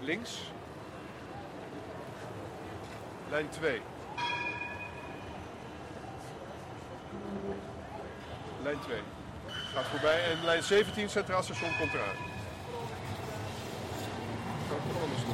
links. Lijn 2. Lijn 2. Gaat voorbij en lijn 17 Centraal Station komt eraan. Kan ik nog anders doen?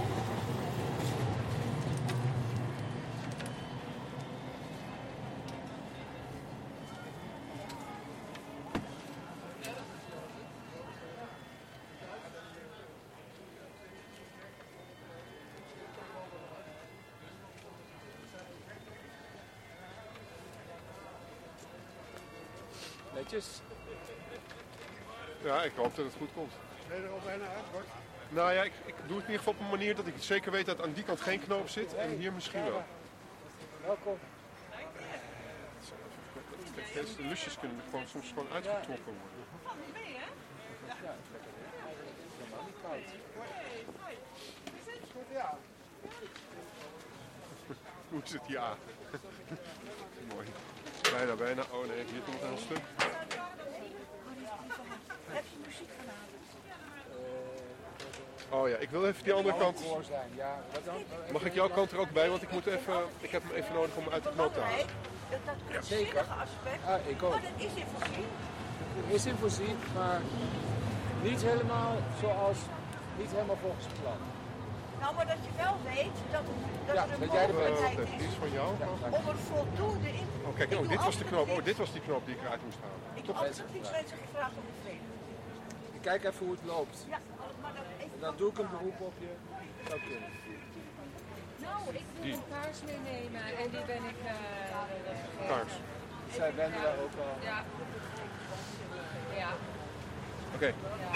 Netjes. Ja, ik hoop dat het goed komt. Ben je er al bijna uit, Bart? Nou ja, ik doe het in ieder geval op een manier dat ik het zeker weet dat aan die kant geen knoop zit en hier misschien wel. Welkom. Kijk, deze lusjes kunnen gewoon, soms gewoon uitgetrokken worden. Valt niet mee, hè? Ja, het is lekker. Helemaal niet koud. Goed, ja. Hoe zit hier aan? Mooi. Bijna. Oh nee, hier komt een heel stuk. Heb je muziek vanavond? Oh ja, ik wil even die andere kant. Voor zijn. Ja, wat dan? Mag ik jouw kant er ook bij? Want ik heb hem even nodig om uit de knoop te halen. Dat kunstzinnige aspect. Ah, ik ook. Maar dat is in voorzien. Er is in voorzien, maar niet helemaal volgens plan. Nou, maar dat je wel weet dat Ja, er een dat jij erbij mogelijkheid Wacht even, die is is van jou. om er voldoende in te Oh kijk, Ik oh, doe dit was de knoop. absoluut Oh, dit was die knoop die ik eruit moest halen. Ik heb absoluut niets mensen gevraagd om te vreden. Ik kijk even hoe het loopt. Ja, maar dan even... En dan doe ik een beroep op je. Zou kunnen. Nou, ik wil een kaars meenemen en die ben ik... Kaars. Zij wenden daar ook al. Ja. Ja. Oké.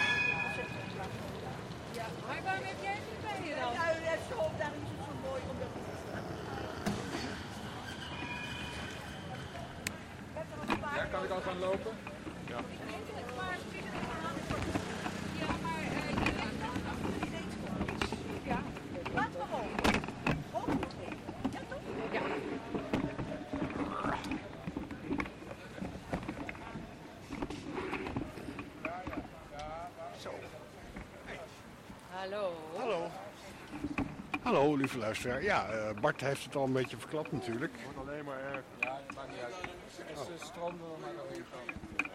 Ja. Maar waarom heb jij het niet bij je dan? Ja, u heeft zo op, daarom is het zo mooi om dat te doen. Ja, kan ik al gaan lopen? Ik denk dat het kaars binnen de maand. Ja, maar je ligt nog. Ja, laat maar hopen. Hoop het weer. Ja, toch? Ja. Zo. Hallo. Hallo. Hallo, lieve luisteraar. Ja, Bart heeft het al een beetje verklapt natuurlijk. Het wordt alleen maar erg. Ja, dat maakt niet uit. Dus stromen we maar nog even.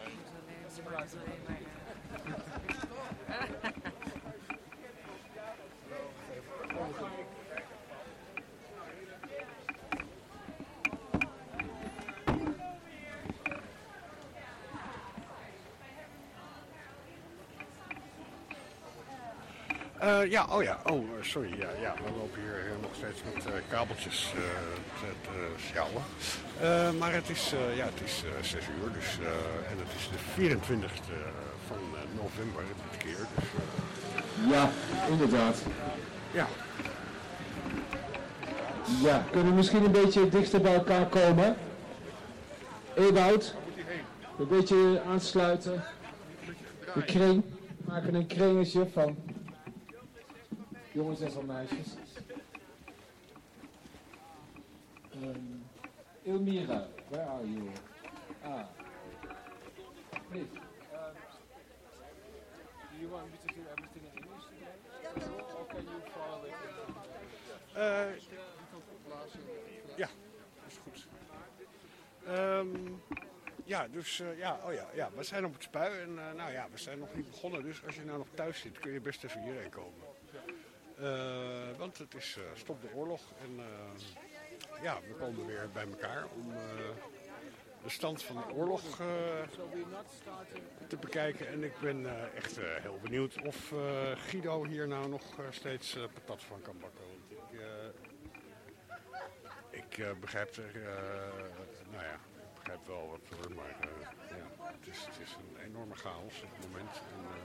Sorry. Ja, we lopen hier nog steeds met kabeltjes te sjouwen. Maar het is 6 uur, dus, en het is de 24e van november dit keer. Dus, Ja, inderdaad. ja. Ja, kunnen we misschien een beetje dichter bij elkaar komen? Ewout, een beetje aansluiten. De kring. We maken een kringetje van jongens en van meisjes. Elmira, where are you? Please. Do you want me to do everything in English today? Or can you follow it? Ja, dat is goed. We zijn op het Spui en we zijn nog niet begonnen. Dus als je nou nog thuis zit, kun je best even hierheen komen. Want het is stop de oorlog en we komen weer bij elkaar om de stand van de oorlog te bekijken. En ik ben echt heel benieuwd of Guido hier nou nog steeds patat van kan bakken. Want ik begrijp er, ik begrijp wel wat hoor, maar het is een enorme chaos op het moment.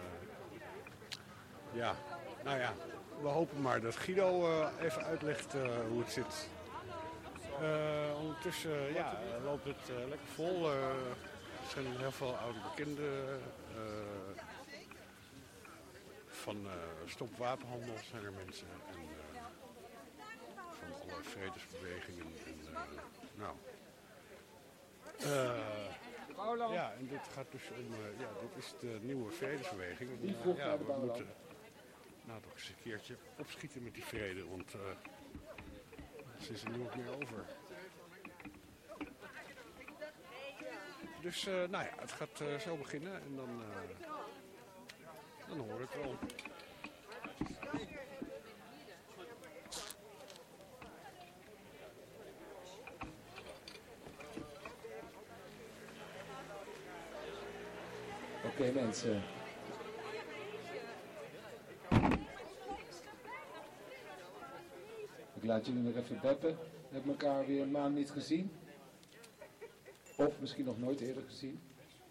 En, we hopen maar dat Guido even uitlegt hoe het zit. Ondertussen loopt het lekker vol. Er zijn heel veel oude bekenden. Van Stop Wapenhandel zijn er mensen. En, van alle vredesbewegingen. En dit gaat dus om, dit is de nieuwe vredesbeweging. Nou, toch eens een keertje opschieten met die vrede, want ze is er nu ook meer over. Dus nou ja, het gaat zo beginnen en dan hoor ik wel. Oké, mensen. Ik laat jullie nog even beppen. We hebben elkaar weer een maand niet gezien. Of misschien nog nooit eerder gezien.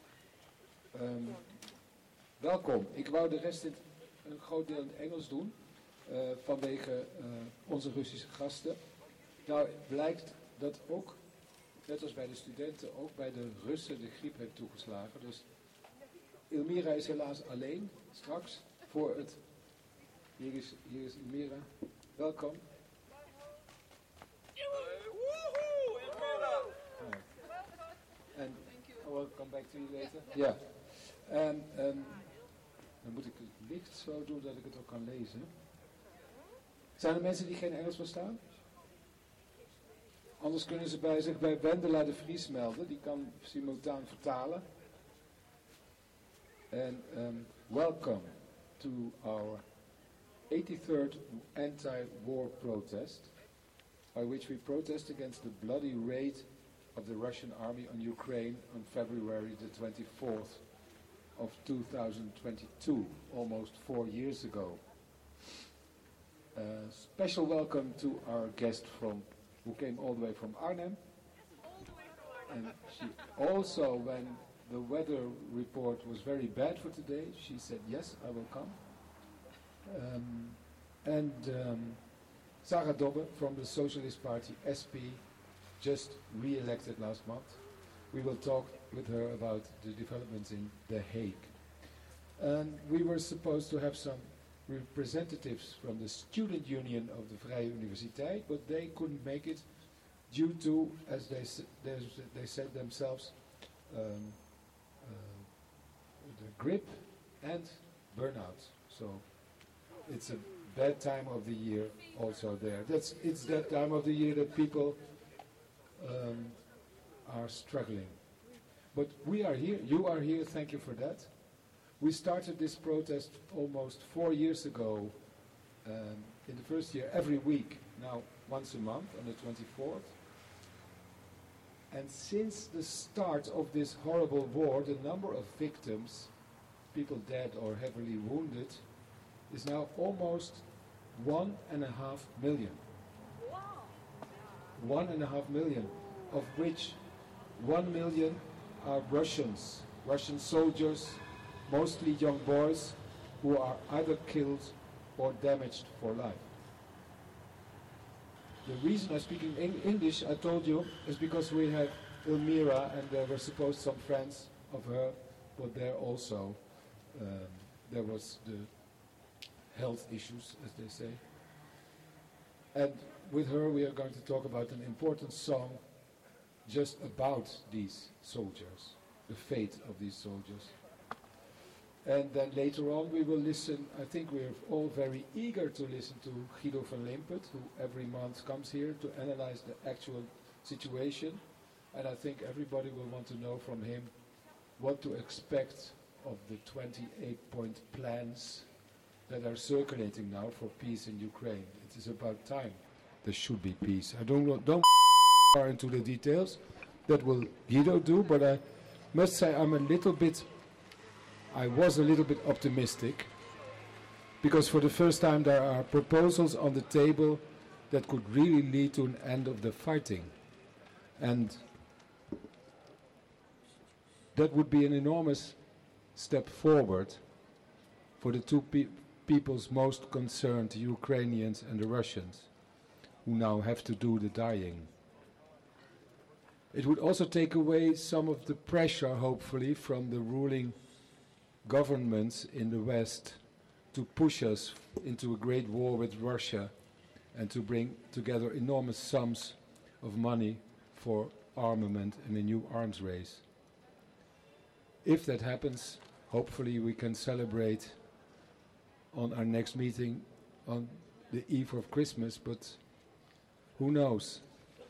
Welkom. Ik wou de rest een groot deel in het Engels doen. Vanwege onze Russische gasten. Nou blijkt dat ook, net als bij de studenten, ook bij de Russen de griep heeft toegeslagen. Dus Elmira is helaas alleen straks voor het... Hier is Elmira. Welkom. En I will come back to you later. Ja. En dan moet ik het licht zo doen dat ik het ook kan lezen. Zijn er mensen die geen Engels verstaan? Anders kunnen ze zich bij Wendela de Vries melden. Die kan simultaan vertalen. En welcome to our 83rd anti-war protest, by which we protest against the bloody raid of the Russian army on Ukraine on February the 24th of 2022, almost 4 years ago. Special welcome to our guest who came all the way from Arnhem. And she also, when the weather report was very bad for today, she said, yes, I will come. Sarah Dobbe from the Socialist Party, SP, just re-elected last month. We will talk with her about the developments in The Hague. And we were supposed to have some representatives from the student union of the Vrije Universiteit, but they couldn't make it due to, as they said themselves, the grip and burnout. So it's a bad time of the year also there. It's that time of the year that people are struggling. But we are here, you are here, thank you for that. We started this protest almost 4 years ago, in the first year, every week, now once a month on the 24th. And since the start of this horrible war, the number of victims, people dead or heavily wounded, is now almost 1.5 million. 1.5 million, of which 1 million are Russians, Russian soldiers, mostly young boys, who are either killed or damaged for life. The reason I'm speaking English, I told you, is because we have Elmira, and there were supposed some friends of her, but there also there was the health issues, as they say. And with her we are going to talk about an important song just about these soldiers, the fate of these soldiers. And then later on we will listen, I think we're all very eager to listen to Guido van Limpert, who every month comes here to analyze the actual situation. And I think everybody will want to know from him what to expect of the 28-point plans that are circulating now for peace in Ukraine. It is about time there should be peace. I don't far into the details. That will Guido do, but I must say I was a little bit optimistic, because for the first time there are proposals on the table that could really lead to an end of the fighting. And that would be an enormous step forward for the two peoples most concerned, the Ukrainians and the Russians, who now have to do the dying. It would also take away some of the pressure, hopefully, from the ruling governments in the West to push us into a great war with Russia and to bring together enormous sums of money for armament and a new arms race. If that happens, hopefully we can celebrate on our next meeting on the eve of Christmas, but who knows?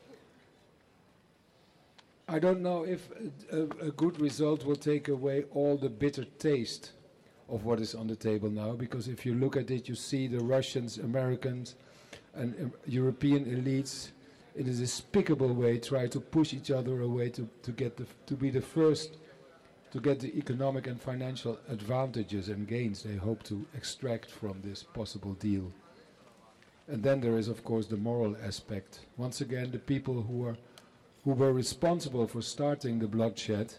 I don't know if a good result will take away all the bitter taste of what is on the table now, because if you look at it, you see the Russians, Americans, and European elites in a despicable way try to push each other away to be the first to get the economic and financial advantages and gains they hope to extract from this possible deal. And then there is, of course, the moral aspect. Once again, the people who were responsible for starting the bloodshed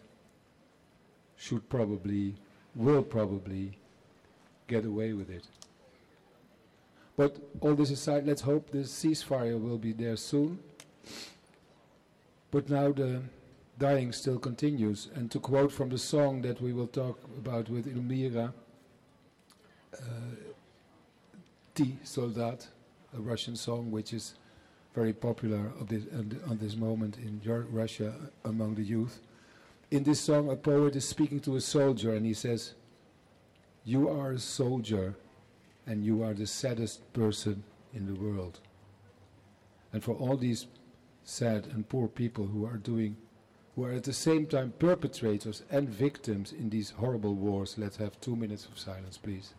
will probably get away with it. But all this aside, let's hope the ceasefire will be there soon. But now the dying still continues. And to quote from the song that we will talk about with Elmira, Ti Soldat, a Russian song which is very popular on this moment in Russia among the youth. In this song, a poet is speaking to a soldier, and he says, "You are a soldier, and you are the saddest person in the world." And for all these sad and poor people who are at the same time perpetrators and victims in these horrible wars, let's have 2 minutes of silence, please.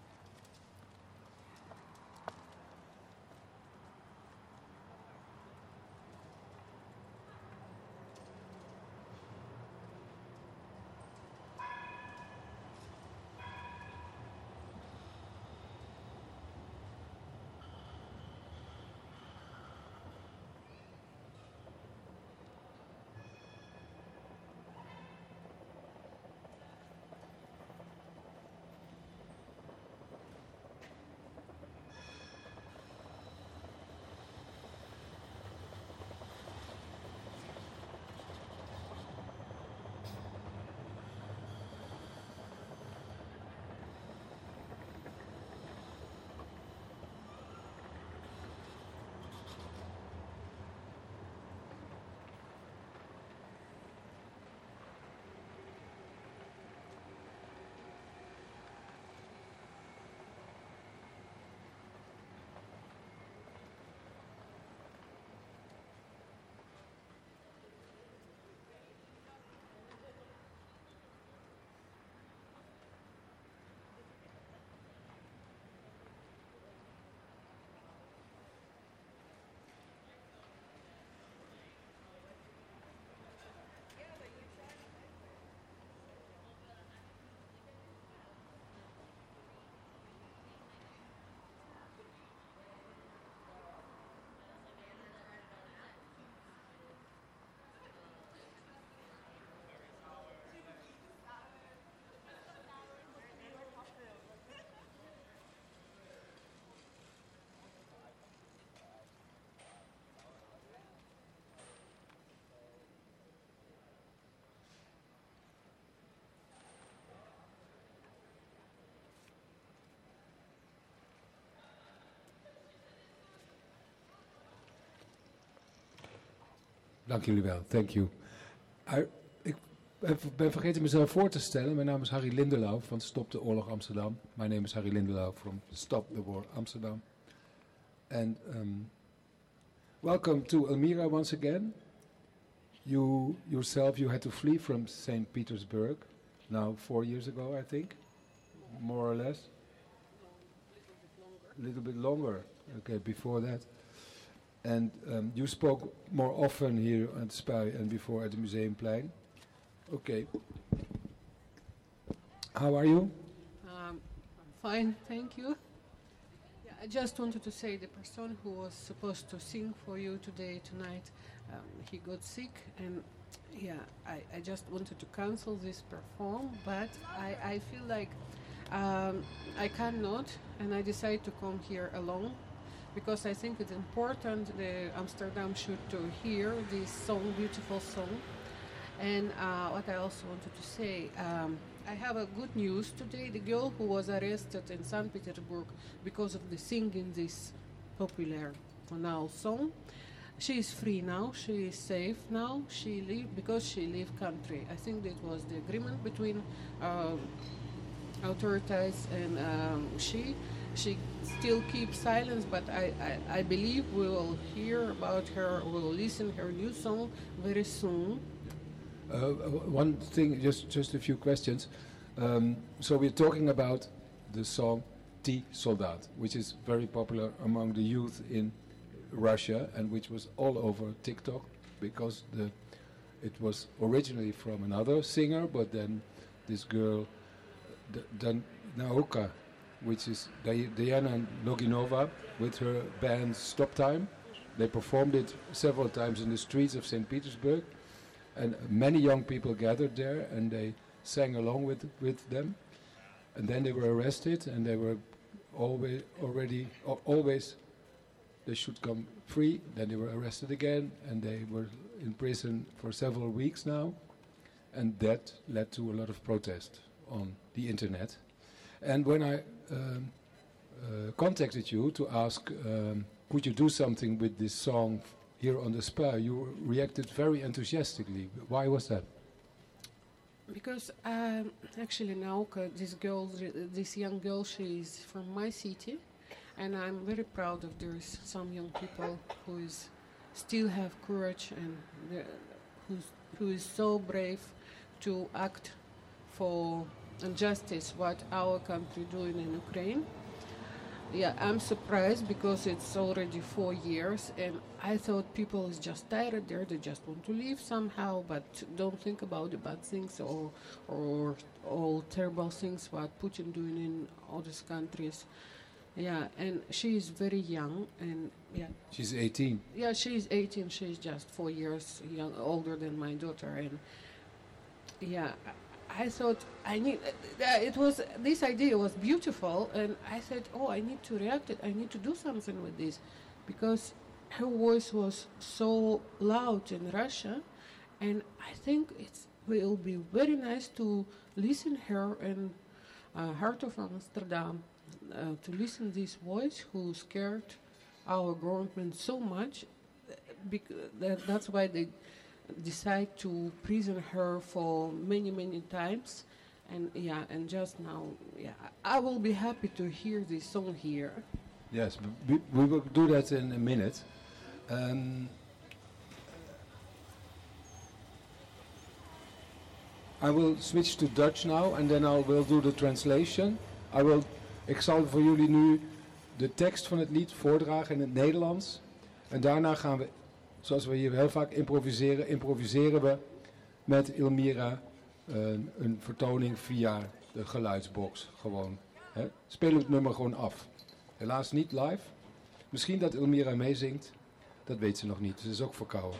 Dank jullie wel, thank you. Ik ben vergeten mezelf voor te stellen. Mijn naam is Harry Lindelauw van Stop de Oorlog Amsterdam. My name is Harry Lindelauw from Stop the War Amsterdam. And welcome to Elmira once again. You yourself, you had to flee from St. Petersburg now 4 years ago, I think, more or less. A little bit longer. Okay, before that. And you spoke more often here at Spui and before at the Museumplein. Okay. How are you? I'm fine, thank you. Yeah, I just wanted to say the person who was supposed to sing for you tonight, he got sick, and yeah, I just wanted to cancel this perform, but I feel like I cannot, and I decided to come here alone, because I think it's important the Amsterdam should to hear this song, beautiful song. And what I also wanted to say, I have a good news today. The girl who was arrested in St. Petersburg because of the singing this popular now song, she is free now. She is safe now. Because she leave country. I think that was the agreement between authorities, and she still keeps silence. But I believe we will hear about her. We will listen her new song very soon. One thing, just a few questions. So we're talking about the song T Soldat, which is very popular among the youth in Russia and which was all over TikTok because it was originally from another singer, but then this girl, Nauka, which is Diana Loginova, with her band Stop Time. They performed it several times in the streets of St. Petersburg, and many young people gathered there, and they sang along with them. And then they were arrested, and they were always they should come free. Then they were arrested again, and they were in prison for several weeks now, and that led to a lot of protest on the internet. And when I contacted you to ask, could you do something with this song here on the Spa, you reacted very enthusiastically. Why was that? Because actually Nauka, this young girl, she is from my city, and I'm very proud of there's some young people who still have courage and who is so brave to act for justice what our country doing in Ukraine. Yeah, I'm surprised because it's already 4 years, and I thought people is just tired there. They just want to leave somehow, but don't think about the bad things or all terrible things what Putin doing in all these countries. Yeah, and she is very young, and yeah. She's 18. Yeah, she's 18. She's just 4 years older than my daughter, and yeah. I thought this idea was beautiful, and I said, I need to react it. I need to do something with this, because her voice was so loud in Russia, and I think it will be very nice to listen her in Heart of Amsterdam, to listen this voice who scared our government so much, that's why they decide to prison her for many times, and just now, I will be happy to hear this song here. Yes, we will do that in a minute. I will switch to Dutch now, and then I will do the translation. Ik zal voor jullie nu de tekst van het lied voordragen in het Nederlands, en daarna gaan we, zoals we hier heel vaak improviseren we met Elmira een vertoning via de geluidsbox. Gewoon. Hè. Spelen we het nummer gewoon af. Helaas niet live. Misschien dat Elmira meezingt. Dat weet ze nog niet. Ze is ook verkouden.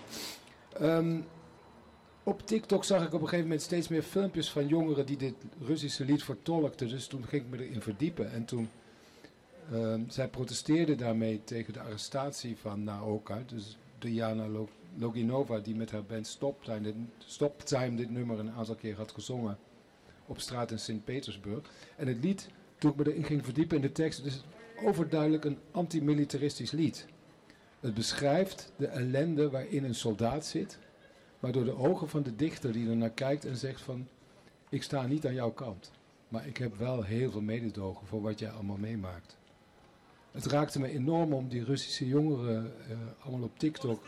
Op TikTok zag ik op een gegeven moment steeds meer filmpjes van jongeren die dit Russische lied vertolkten. Dus toen ging ik me erin verdiepen. En toen zij protesteerden daarmee tegen de arrestatie van Nauka. Dus Diana Loginova, die met haar band Stop Time dit nummer een aantal keer had gezongen op straat in Sint-Petersburg. En het lied, toen ik me erin ging verdiepen in de tekst, het is overduidelijk een antimilitaristisch lied. Het beschrijft de ellende waarin een soldaat zit, maar door de ogen van de dichter die er naar kijkt en zegt van, ik sta niet aan jouw kant, maar ik heb wel heel veel mededogen voor wat jij allemaal meemaakt. Het raakte me enorm om die Russische jongeren allemaal op TikTok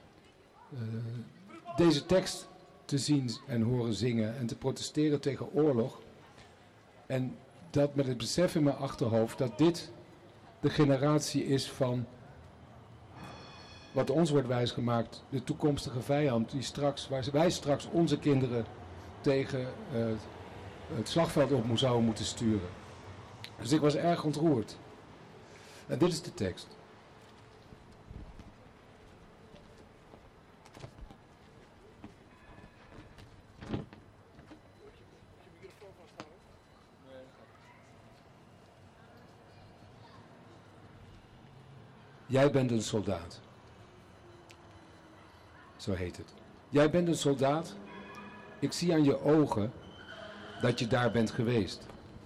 deze tekst te zien en horen zingen en te protesteren tegen oorlog. En dat met het besef in mijn achterhoofd dat dit de generatie is van wat ons wordt wijsgemaakt, de toekomstige vijand die waar wij straks onze kinderen tegen het slagveld op zouden moeten sturen. Dus ik was erg ontroerd. En dit is de tekst. Jij bent een soldaat. Zo heet het. Jij bent een soldaat. Ik zie aan je ogen dat je daar bent geweest.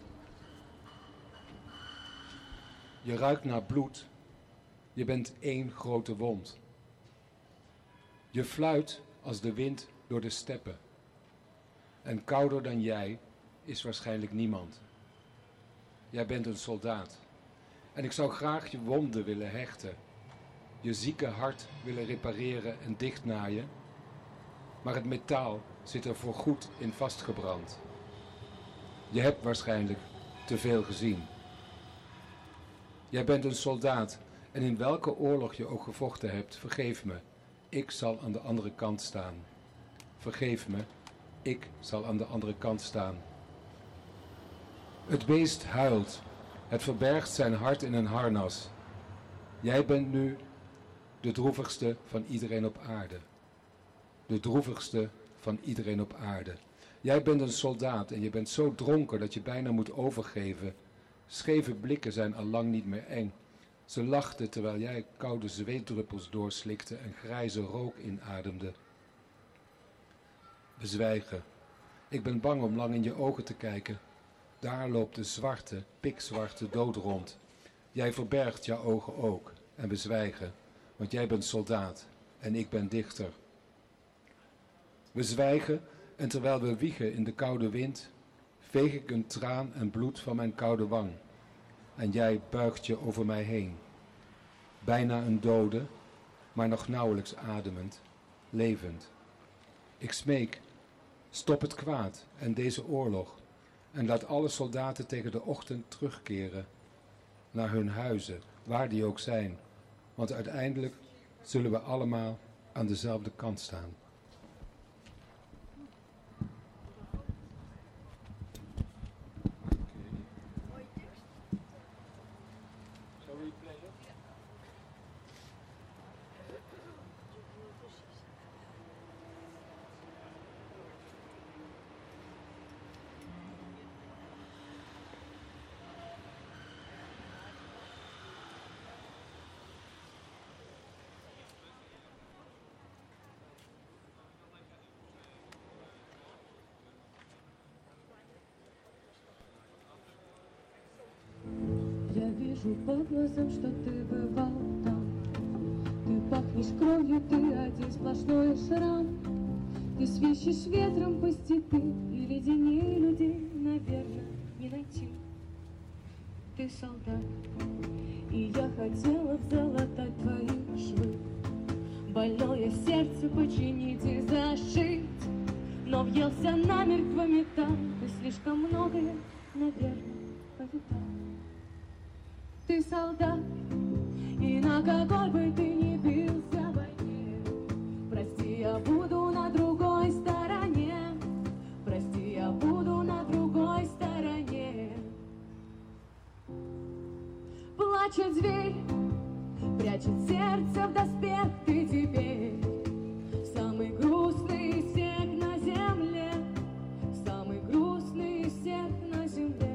Je ruikt naar bloed. Je bent één grote wond. Je fluit als de wind door de steppen. En kouder dan jij is waarschijnlijk niemand. Jij bent een soldaat. En ik zou graag je wonden willen hechten. Je zieke hart willen repareren en dichtnaaien. Maar het metaal zit er voorgoed in vastgebrand. Je hebt waarschijnlijk te veel gezien. Jij bent een soldaat en in welke oorlog je ook gevochten hebt, vergeef me. Ik zal aan de andere kant staan. Vergeef me, ik zal aan de andere kant staan. Het beest huilt. Het verbergt zijn hart in een harnas. Jij bent nu de droevigste van iedereen op aarde. De droevigste van iedereen op aarde. Jij bent een soldaat en je bent zo dronken dat je bijna moet overgeven. Scheve blikken zijn al lang niet meer eng. Ze lachten terwijl jij koude zweetdruppels doorslikte en grijze rook inademde. We zwijgen. Ik ben bang om lang in je ogen te kijken. Daar loopt de zwarte, pikzwarte dood rond. Jij verbergt jouw ogen ook. En we zwijgen, want jij bent soldaat en ik ben dichter. We zwijgen en terwijl we wiegen in de koude wind, veeg ik een traan en bloed van mijn koude wang. En jij buigt je over mij heen. Bijna een dode, maar nog nauwelijks ademend, levend. Ik smeek, stop het kwaad en deze oorlog. En laat alle soldaten tegen de ochtend terugkeren. Naar hun huizen, waar die ook zijn. Want uiteindelijk zullen we allemaal aan dezelfde kant staan. Я вижу по глазам, что ты бывал там. Ты пахнешь кровью, ты один сплошной шрам. Ты свищешь ветром по степи, и леденей людей, наверное, не найти. Ты солдат, и я хотела залатать твои швы. Больное сердце починить и зашить. Но въелся намертво металл, ты слишком многое, наверное, повидал. Ты солдат, и на какой бы ты ни бился в войне, прости, я буду на другой стороне. Прости, я буду на другой стороне. Плачет зверь, прячет сердце в доспех. Ты теперь самый грустный из всех на земле, самый грустный из всех на земле.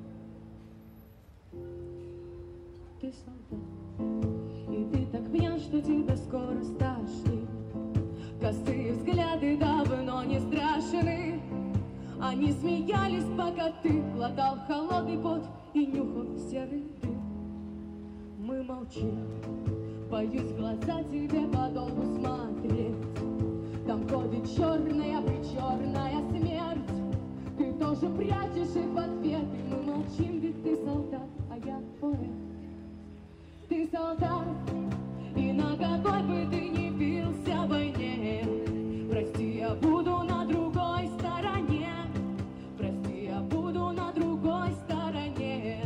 Ты солдат, и ты так пьян, что тебя скоро стошнит. Косые взгляды давно не страшны. Они смеялись, пока ты глотал холодный пот и нюхал серый дым. Мы молчим, боюсь в глаза тебе подолгу смотреть. Там ходит черная смерть. Ты тоже прячешь их в ответ. И мы молчим, ведь ты солдат, а я поэт. Ты солдат, и на какой бы ты ни бился в войне, прости, я буду на другой стороне. Прости, я буду на другой стороне.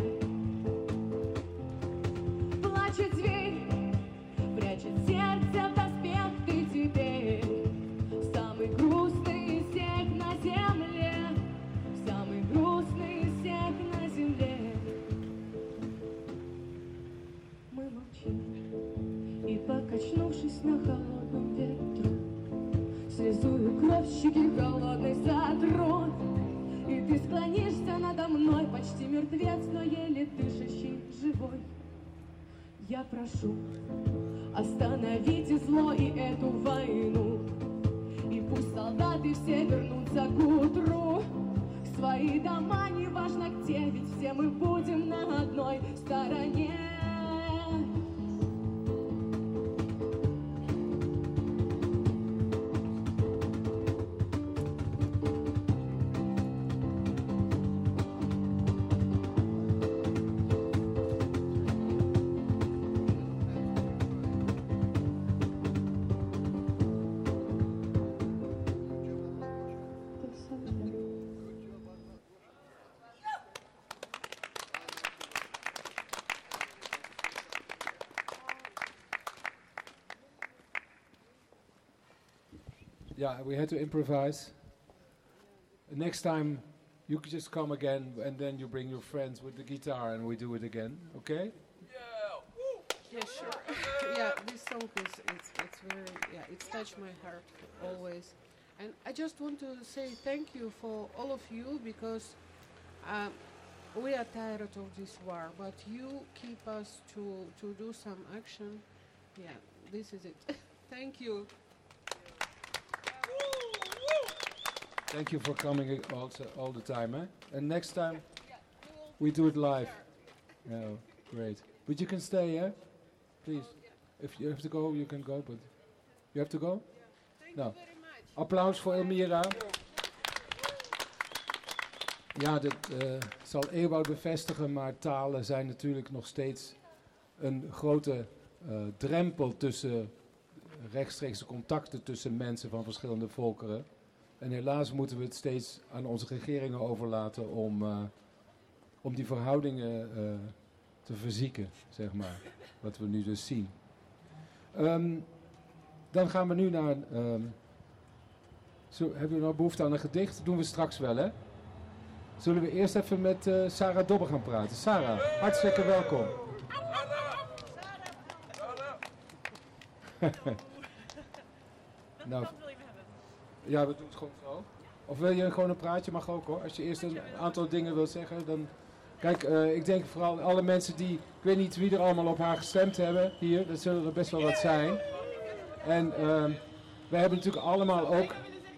Плачет зверь, прячет сердце в доспех. Ты теперь самый грустный из всех на земле, самый грустный из всех на земле. Мы молчим, и покачнувшись на холодном ветру, слезу и кровь щеки холодной сотру. И ты склонишься надо мной, почти мертвец, но еле дышащий, живой. Я прошу, остановите зло и эту войну, и пусть солдаты все вернутся к утру в свои дома, неважно где, ведь все мы будем на одной стороне. yeah, we had to improvise. Next time, you could just come again, and then you bring your friends with the guitar, and we do it again. Okay? Yeah, sure. Yeah, this song it's very it's touched my heart always, and I just want to say thank you for all of you because we are tired of this war, but you keep us to do some action. Yeah, this is it. Thank you. Thank you for coming all the time, eh? And next time, we do it live. Oh, great. But you can stay, eh? Please. If you have to go, you can go, but... You have to go? Thank you very much. Applaus voor Elmira. Ja, dat zal Ewout bevestigen, maar talen zijn natuurlijk nog steeds een grote drempel tussen rechtstreekse contacten tussen mensen van verschillende volkeren. En helaas moeten we het steeds aan onze regeringen overlaten om die verhoudingen te verzieken, zeg maar. Wat we nu dus zien. Dan gaan we nu naar... hebben we nou behoefte aan een gedicht? Dat doen we straks wel, hè? Zullen we eerst even met Sarah Dobbe gaan praten? Sarah, hartstikke welkom. Nou, ja, we doen het gewoon zo. Of wil je gewoon een praatje? Mag ook hoor. Als je eerst een aantal dingen wilt zeggen, dan... Kijk, ik denk vooral alle mensen die... Ik weet niet wie er allemaal op haar gestemd hebben hier. Dat zullen er best wel wat zijn. En wij hebben natuurlijk allemaal ook...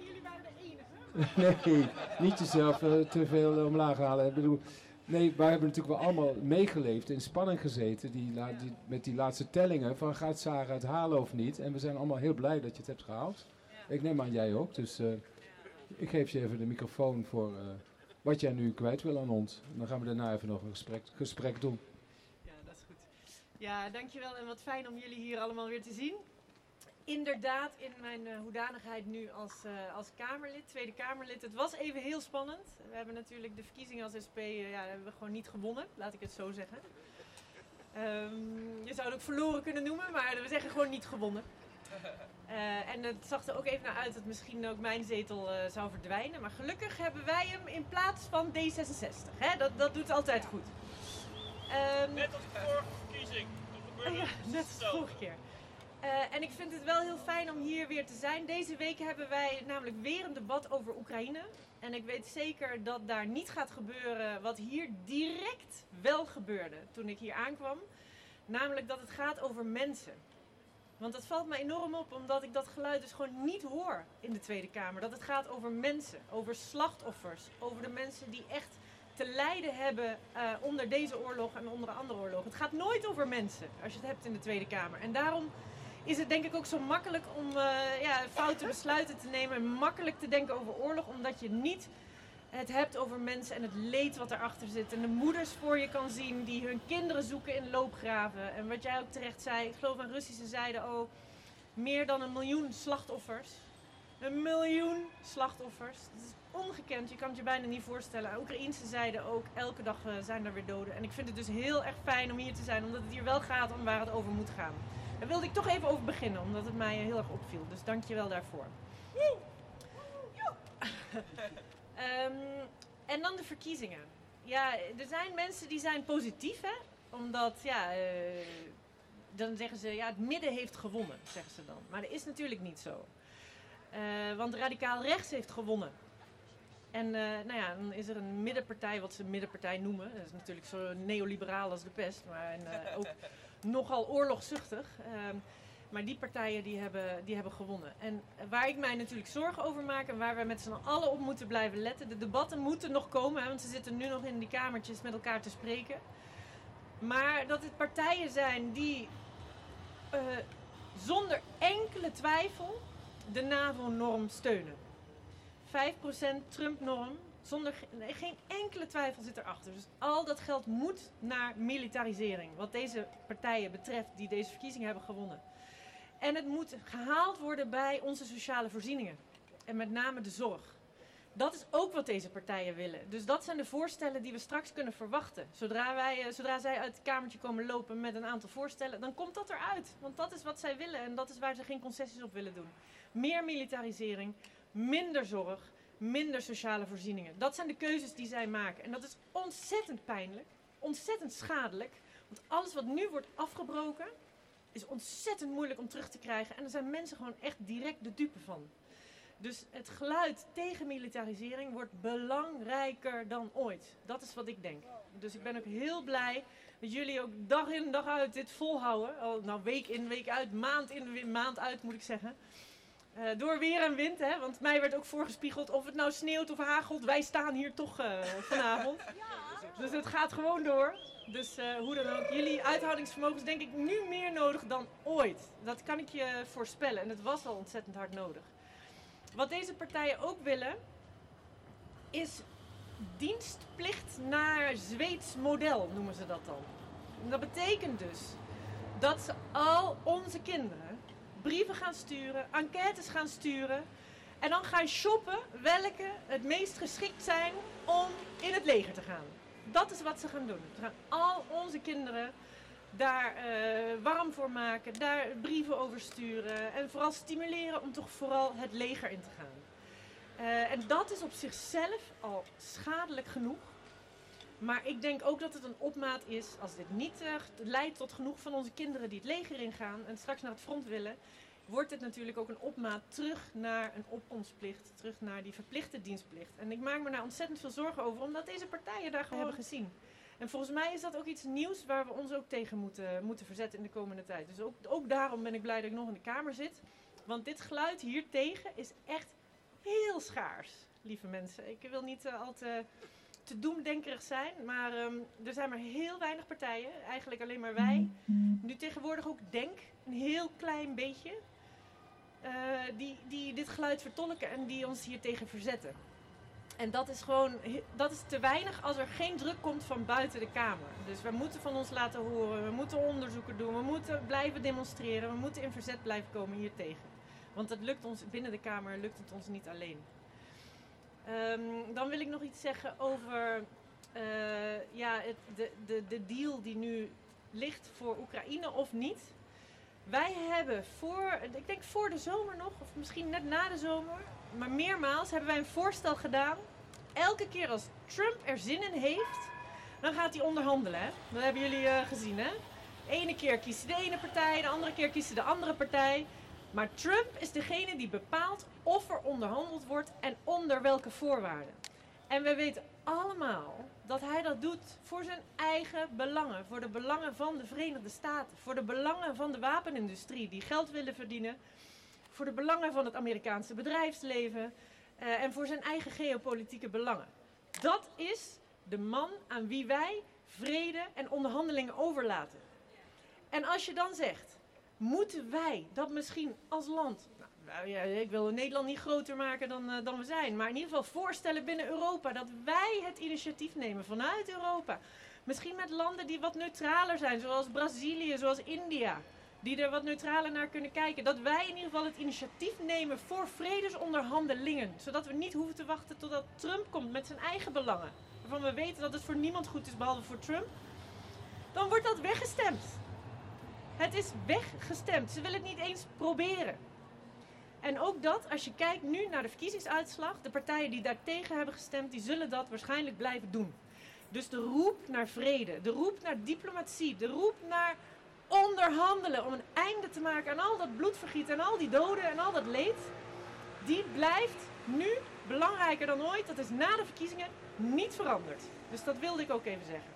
Nee, niet jezelf te veel omlaag halen. Ik bedoel, nee, wij hebben natuurlijk wel allemaal meegeleefd, in spanning gezeten, met die laatste tellingen van gaat Sarah het halen of niet. En we zijn allemaal heel blij dat je het hebt gehaald. Ja. Ik neem aan jij ook, dus ik geef je even de microfoon voor wat jij nu kwijt wil aan ons. En dan gaan we daarna even nog een gesprek doen. Ja, dat is goed. Ja, dankjewel en wat fijn om jullie hier allemaal weer te zien. Inderdaad, in mijn hoedanigheid nu als Kamerlid, Tweede Kamerlid. Het was even heel spannend. We hebben natuurlijk de verkiezingen als SP hebben we gewoon niet gewonnen, laat ik het zo zeggen. Je zou het ook verloren kunnen noemen, maar we zeggen gewoon niet gewonnen. En het zag er ook even naar uit dat misschien ook mijn zetel zou verdwijnen. Maar gelukkig hebben wij hem in plaats van D66. Hè? Dat doet altijd goed. Net als de vorige verkiezing. Net als de vorige keer. En ik vind het wel heel fijn om hier weer te zijn. Deze week hebben wij namelijk weer een debat over Oekraïne. En ik weet zeker dat daar niet gaat gebeuren wat hier direct wel gebeurde toen ik hier aankwam. Namelijk dat het gaat over mensen. Want dat valt me enorm op, omdat ik dat geluid dus gewoon niet hoor in de Tweede Kamer. Dat het gaat over mensen, over slachtoffers, over de mensen die echt te lijden hebben onder deze oorlog en onder de andere oorlog. Het gaat nooit over mensen, als je het hebt in de Tweede Kamer. En daarom is het denk ik ook zo makkelijk om foute besluiten te nemen en makkelijk te denken over oorlog, omdat je niet het hebt over mensen en het leed wat erachter zit. En de moeders voor je kan zien die hun kinderen zoeken in loopgraven. En wat jij ook terecht zei, ik geloof aan Russische zijde meer dan 1 miljoen slachtoffers. 1 miljoen slachtoffers. Dat is ongekend, je kan het je bijna niet voorstellen. Aan Oekraïnse zijde ook, elke dag zijn er weer doden. En ik vind het dus heel erg fijn om hier te zijn, omdat het hier wel gaat om waar het over moet gaan. Daar wilde ik toch even over beginnen, omdat het mij heel erg opviel. Dus dank je wel daarvoor. En dan de verkiezingen. Ja, er zijn mensen die zijn positief, hè. Omdat, dan zeggen ze, het midden heeft gewonnen, zeggen ze dan. Maar dat is natuurlijk niet zo. Want radicaal rechts heeft gewonnen. En dan is er een middenpartij, wat ze middenpartij noemen. Dat is natuurlijk zo neoliberaal als de pest, maar ook nogal oorlogzuchtig. Maar die partijen die hebben gewonnen. En waar ik mij natuurlijk zorgen over maak en waar we met z'n allen op moeten blijven letten. De debatten moeten nog komen, hè, want ze zitten nu nog in die kamertjes met elkaar te spreken. Maar dat het partijen zijn die zonder enkele twijfel de NAVO-norm steunen. 5% Trump-norm, geen enkele twijfel zit erachter. Dus al dat geld moet naar militarisering, wat deze partijen betreft die deze verkiezingen hebben gewonnen. En het moet gehaald worden bij onze sociale voorzieningen. En met name de zorg. Dat is ook wat deze partijen willen. Dus dat zijn de voorstellen die we straks kunnen verwachten. Zodra zij uit het kamertje komen lopen met een aantal voorstellen, dan komt dat eruit. Want dat is wat zij willen en dat is waar ze geen concessies op willen doen. Meer militarisering, minder zorg, minder sociale voorzieningen. Dat zijn de keuzes die zij maken. En dat is ontzettend pijnlijk, ontzettend schadelijk. Want alles wat nu wordt afgebroken, is ontzettend moeilijk om terug te krijgen. En er zijn mensen gewoon echt direct de dupe van. Dus het geluid tegen militarisering wordt belangrijker dan ooit. Dat is wat ik denk. Dus ik ben ook heel blij dat jullie ook dag in dag uit dit volhouden. Nou, week in, week uit, maand in, maand uit moet ik zeggen. Door weer en wind, hè. Want mij werd ook voorgespiegeld of het nou sneeuwt of hagelt. Wij staan hier toch vanavond. Dus het gaat gewoon door. Dus hoe dan ook, jullie uithoudingsvermogen is denk ik nu meer nodig dan ooit. Dat kan ik je voorspellen. En het was al ontzettend hard nodig. Wat deze partijen ook willen, is dienstplicht naar Zweeds model, noemen ze dat dan. En dat betekent dus dat ze al onze kinderen brieven gaan sturen, enquêtes gaan sturen en dan gaan shoppen welke het meest geschikt zijn om in het leger te gaan. Dat is wat ze gaan doen. Ze gaan al onze kinderen daar warm voor maken, daar brieven over sturen en vooral stimuleren om toch vooral het leger in te gaan. En dat is op zichzelf al schadelijk genoeg. Maar ik denk ook dat het een opmaat is, als dit niet leidt tot genoeg van onze kinderen die het leger ingaan en straks naar het front willen, wordt het natuurlijk ook een opmaat terug naar een opkomstplicht, terug naar die verplichte dienstplicht. En ik maak me daar ontzettend veel zorgen over, omdat deze partijen daar gewoon hebben gezien. En volgens mij is dat ook iets nieuws waar we ons ook tegen moeten verzetten in de komende tijd. Dus ook daarom ben ik blij dat ik nog in de Kamer zit. Want dit geluid hiertegen is echt heel schaars, lieve mensen. Ik wil niet al te doemdenkerig zijn, maar er zijn maar heel weinig partijen, eigenlijk alleen maar wij. Nu tegenwoordig ook Denk, een heel klein beetje, die dit geluid vertolken en die ons hier tegen verzetten. En dat is te weinig als er geen druk komt van buiten de Kamer. Dus we moeten van ons laten horen, we moeten onderzoeken doen, we moeten blijven demonstreren, we moeten in verzet blijven komen hiertegen. Want het lukt ons, binnen de Kamer lukt het ons niet alleen. Dan wil ik nog iets zeggen over de deal die nu ligt voor Oekraïne of niet. Wij hebben ik denk voor de zomer nog, of misschien net na de zomer, maar meermaals hebben wij een voorstel gedaan. Elke keer als Trump er zin in heeft, dan gaat hij onderhandelen. Hè? Dat hebben jullie gezien, hè? De ene keer kiest de ene partij, de andere keer kiest de andere partij. Maar Trump is degene die bepaalt of er onderhandeld wordt en onder welke voorwaarden. En we weten allemaal dat hij dat doet voor zijn eigen belangen. Voor de belangen van de Verenigde Staten. Voor de belangen van de wapenindustrie die geld willen verdienen. Voor de belangen van het Amerikaanse bedrijfsleven. En voor zijn eigen geopolitieke belangen. Dat is de man aan wie wij vrede en onderhandelingen overlaten. En als je dan zegt, moeten wij dat misschien als land... ik wil Nederland niet groter maken dan we zijn. Maar in ieder geval voorstellen binnen Europa dat wij het initiatief nemen vanuit Europa. Misschien met landen die wat neutraler zijn, zoals Brazilië, zoals India. Die er wat neutraler naar kunnen kijken. Dat wij in ieder geval het initiatief nemen voor vredesonderhandelingen. Zodat we niet hoeven te wachten totdat Trump komt met zijn eigen belangen. Waarvan we weten dat het voor niemand goed is behalve voor Trump. Dan wordt dat weggestemd. Het is weggestemd. Ze willen het niet eens proberen. En ook dat, als je kijkt nu naar de verkiezingsuitslag, de partijen die daartegen hebben gestemd, die zullen dat waarschijnlijk blijven doen. Dus de roep naar vrede, de roep naar diplomatie, de roep naar onderhandelen om een einde te maken aan al dat bloedvergiet en al die doden en al dat leed, die blijft nu belangrijker dan ooit. Dat is na de verkiezingen niet veranderd. Dus dat wilde ik ook even zeggen.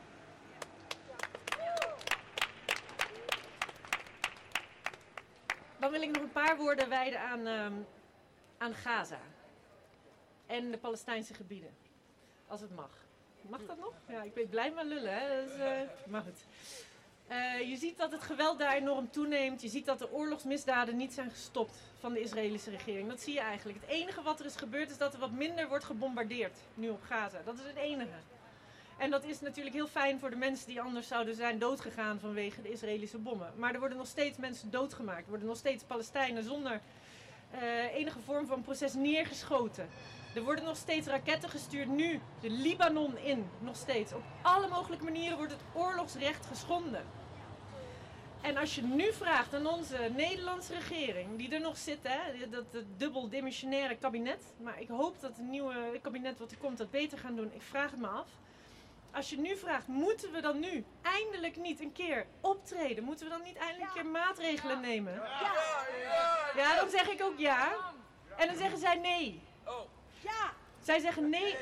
Dan wil ik nog een paar woorden wijden aan Gaza en de Palestijnse gebieden, als het mag. Mag dat nog? Ja, ik ben blij met lullen, hè? Dus, maar goed. Je ziet dat het geweld daar enorm toeneemt. Je ziet dat de oorlogsmisdaden niet zijn gestopt van de Israëlische regering. Dat zie je eigenlijk. Het enige wat er is gebeurd is dat er wat minder wordt gebombardeerd nu op Gaza. Dat is het enige. En dat is natuurlijk heel fijn voor de mensen die anders zouden zijn doodgegaan vanwege de Israëlische bommen. Maar er worden nog steeds mensen doodgemaakt. Er worden nog steeds Palestijnen zonder enige vorm van proces neergeschoten. Er worden nog steeds raketten gestuurd, nu de Libanon in, nog steeds. Op alle mogelijke manieren wordt het oorlogsrecht geschonden. En als je nu vraagt aan onze Nederlandse regering, die er nog zit, hè, dat dubbeldimensionaire kabinet. Maar ik hoop dat het nieuwe kabinet wat er komt dat beter gaan doen. Ik vraag het me af. Als je nu vraagt, moeten we dan nu eindelijk niet een keer optreden? Moeten we dan niet eindelijk een keer maatregelen nemen? Ja, dan zeg ik ook ja. En dan zeggen zij nee. Ja! Zij zeggen nee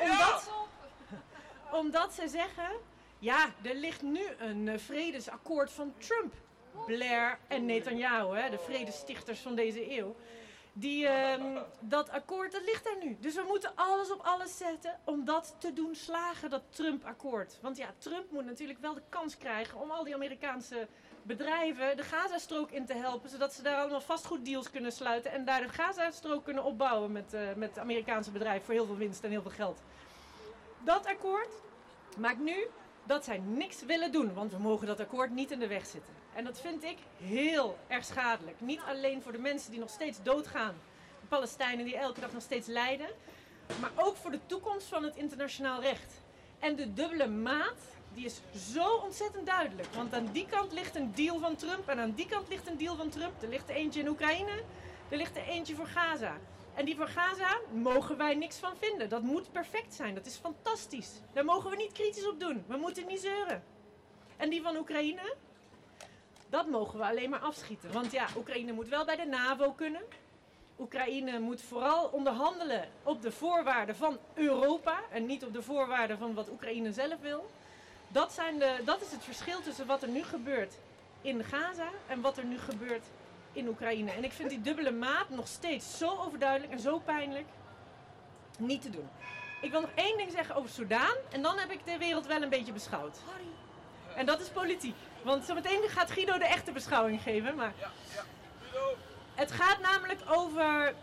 omdat zij zeggen, ja, er ligt nu een vredesakkoord van Trump, Blair en Netanyahu, hè, de vredestichters van deze eeuw. Dat akkoord, dat ligt daar nu. Dus we moeten alles op alles zetten om dat te doen slagen, dat Trump-akkoord. Want ja, Trump moet natuurlijk wel de kans krijgen om al die Amerikaanse bedrijven de Gazastrook in te helpen, zodat ze daar allemaal vastgoeddeals kunnen sluiten en daar de Gazastrook kunnen opbouwen met Amerikaanse bedrijven voor heel veel winst en heel veel geld. Dat akkoord maakt nu dat zij niks willen doen, want we mogen dat akkoord niet in de weg zitten. En dat vind ik heel erg schadelijk. Niet alleen voor de mensen die nog steeds doodgaan, de Palestijnen die elke dag nog steeds lijden, maar ook voor de toekomst van het internationaal recht. En de dubbele maat, die is zo ontzettend duidelijk. Want aan die kant ligt een deal van Trump en aan die kant ligt een deal van Trump. Er ligt er eentje in Oekraïne, er ligt er eentje voor Gaza. En die voor Gaza mogen wij niks van vinden. Dat moet perfect zijn, dat is fantastisch. Daar mogen we niet kritisch op doen. We moeten niet zeuren. En die van Oekraïne, dat mogen we alleen maar afschieten. Want ja, Oekraïne moet wel bij de NAVO kunnen. Oekraïne moet vooral onderhandelen op de voorwaarden van Europa en niet op de voorwaarden van wat Oekraïne zelf wil. Dat is het verschil tussen wat er nu gebeurt in Gaza en wat er nu gebeurt in Oekraïne. En ik vind die dubbele maat nog steeds zo overduidelijk en zo pijnlijk niet te doen. Ik wil nog één ding zeggen over Soudaan en dan heb ik de wereld wel een beetje beschouwd. En dat is politiek. Want zometeen gaat Guido de echte beschouwing geven. Maar het gaat namelijk over...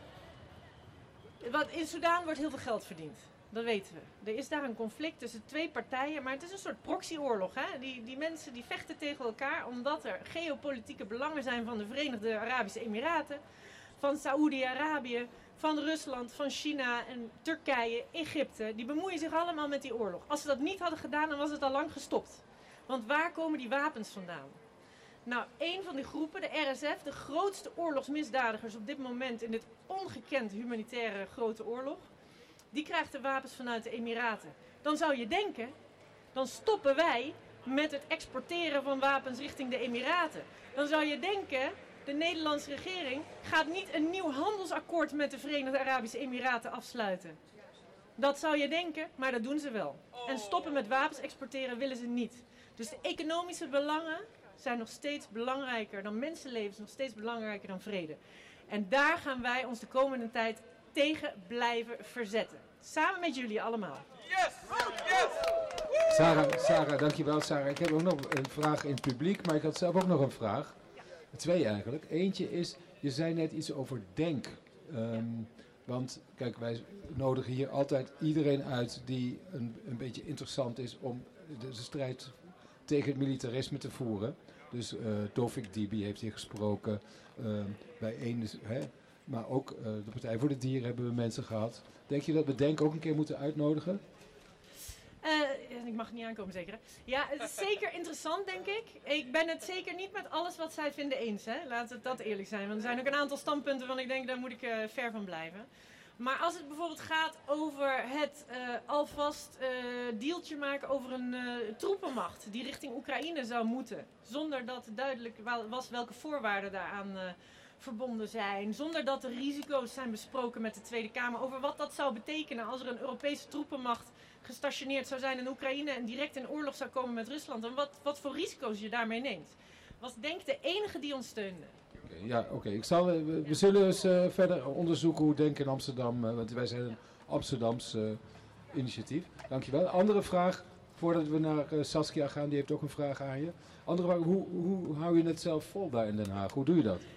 In Soudaan wordt heel veel geld verdiend. Dat weten we. Er is daar een conflict tussen twee partijen. Maar het is een soort proxyoorlog. Hè? Die mensen die vechten tegen elkaar omdat er geopolitieke belangen zijn van de Verenigde Arabische Emiraten. Van Saoedi-Arabië, van Rusland, van China en Turkije, Egypte. Die bemoeien zich allemaal met die oorlog. Als ze dat niet hadden gedaan, dan was het al lang gestopt. Want waar komen die wapens vandaan? Nou, een van die groepen, de RSF, de grootste oorlogsmisdadigers op dit moment in dit ongekend humanitaire grote oorlog, die krijgt de wapens vanuit de Emiraten. Dan zou je denken, dan stoppen wij met het exporteren van wapens richting de Emiraten. Dan zou je denken, de Nederlandse regering gaat niet een nieuw handelsakkoord met de Verenigde Arabische Emiraten afsluiten. Dat zou je denken, maar dat doen ze wel. En stoppen met wapens exporteren willen ze niet. Dus de economische belangen zijn nog steeds belangrijker dan mensenlevens, nog steeds belangrijker dan vrede. En daar gaan wij ons de komende tijd tegen blijven verzetten. Samen met jullie allemaal. Yes! Yes! Sarah, dankjewel Sarah. Ik heb ook nog een vraag in het publiek, maar ik had zelf ook nog een vraag. Twee eigenlijk. Eentje is, je zei net iets over denk. Want kijk, wij nodigen hier altijd iedereen uit die een beetje interessant is om de strijd tegen het militarisme te voeren. Dus Tofik Dibi heeft hier gesproken. Bij maar ook de Partij voor de Dieren hebben we mensen gehad. Denk je dat we Denk ook een keer moeten uitnodigen? Ik mag niet aankomen zeker. Hè? Ja, het is zeker interessant denk ik. Ik ben het zeker niet met alles wat zij vinden eens. Hè? Laat het dat eerlijk zijn. Want er zijn ook een aantal standpunten waarvan ik denk, daar moet ik ver van blijven. Maar als het bijvoorbeeld gaat over het alvast dealtje maken over een troepenmacht die richting Oekraïne zou moeten. Zonder dat duidelijk was welke voorwaarden daaraan verbonden zijn. Zonder dat er risico's zijn besproken met de Tweede Kamer over wat dat zou betekenen als er een Europese troepenmacht gestationeerd zou zijn in Oekraïne en direct in oorlog zou komen met Rusland. En wat voor risico's je daarmee neemt. Was denk ik de enige die ons steunde. Oké. We zullen eens verder onderzoeken hoe Denk in Amsterdam, want wij zijn een Amsterdams initiatief. Dankjewel. Andere vraag, voordat we naar Saskia gaan, die heeft ook een vraag aan je. Andere vraag, hoe hou je het zelf vol daar in Den Haag? Hoe doe je dat?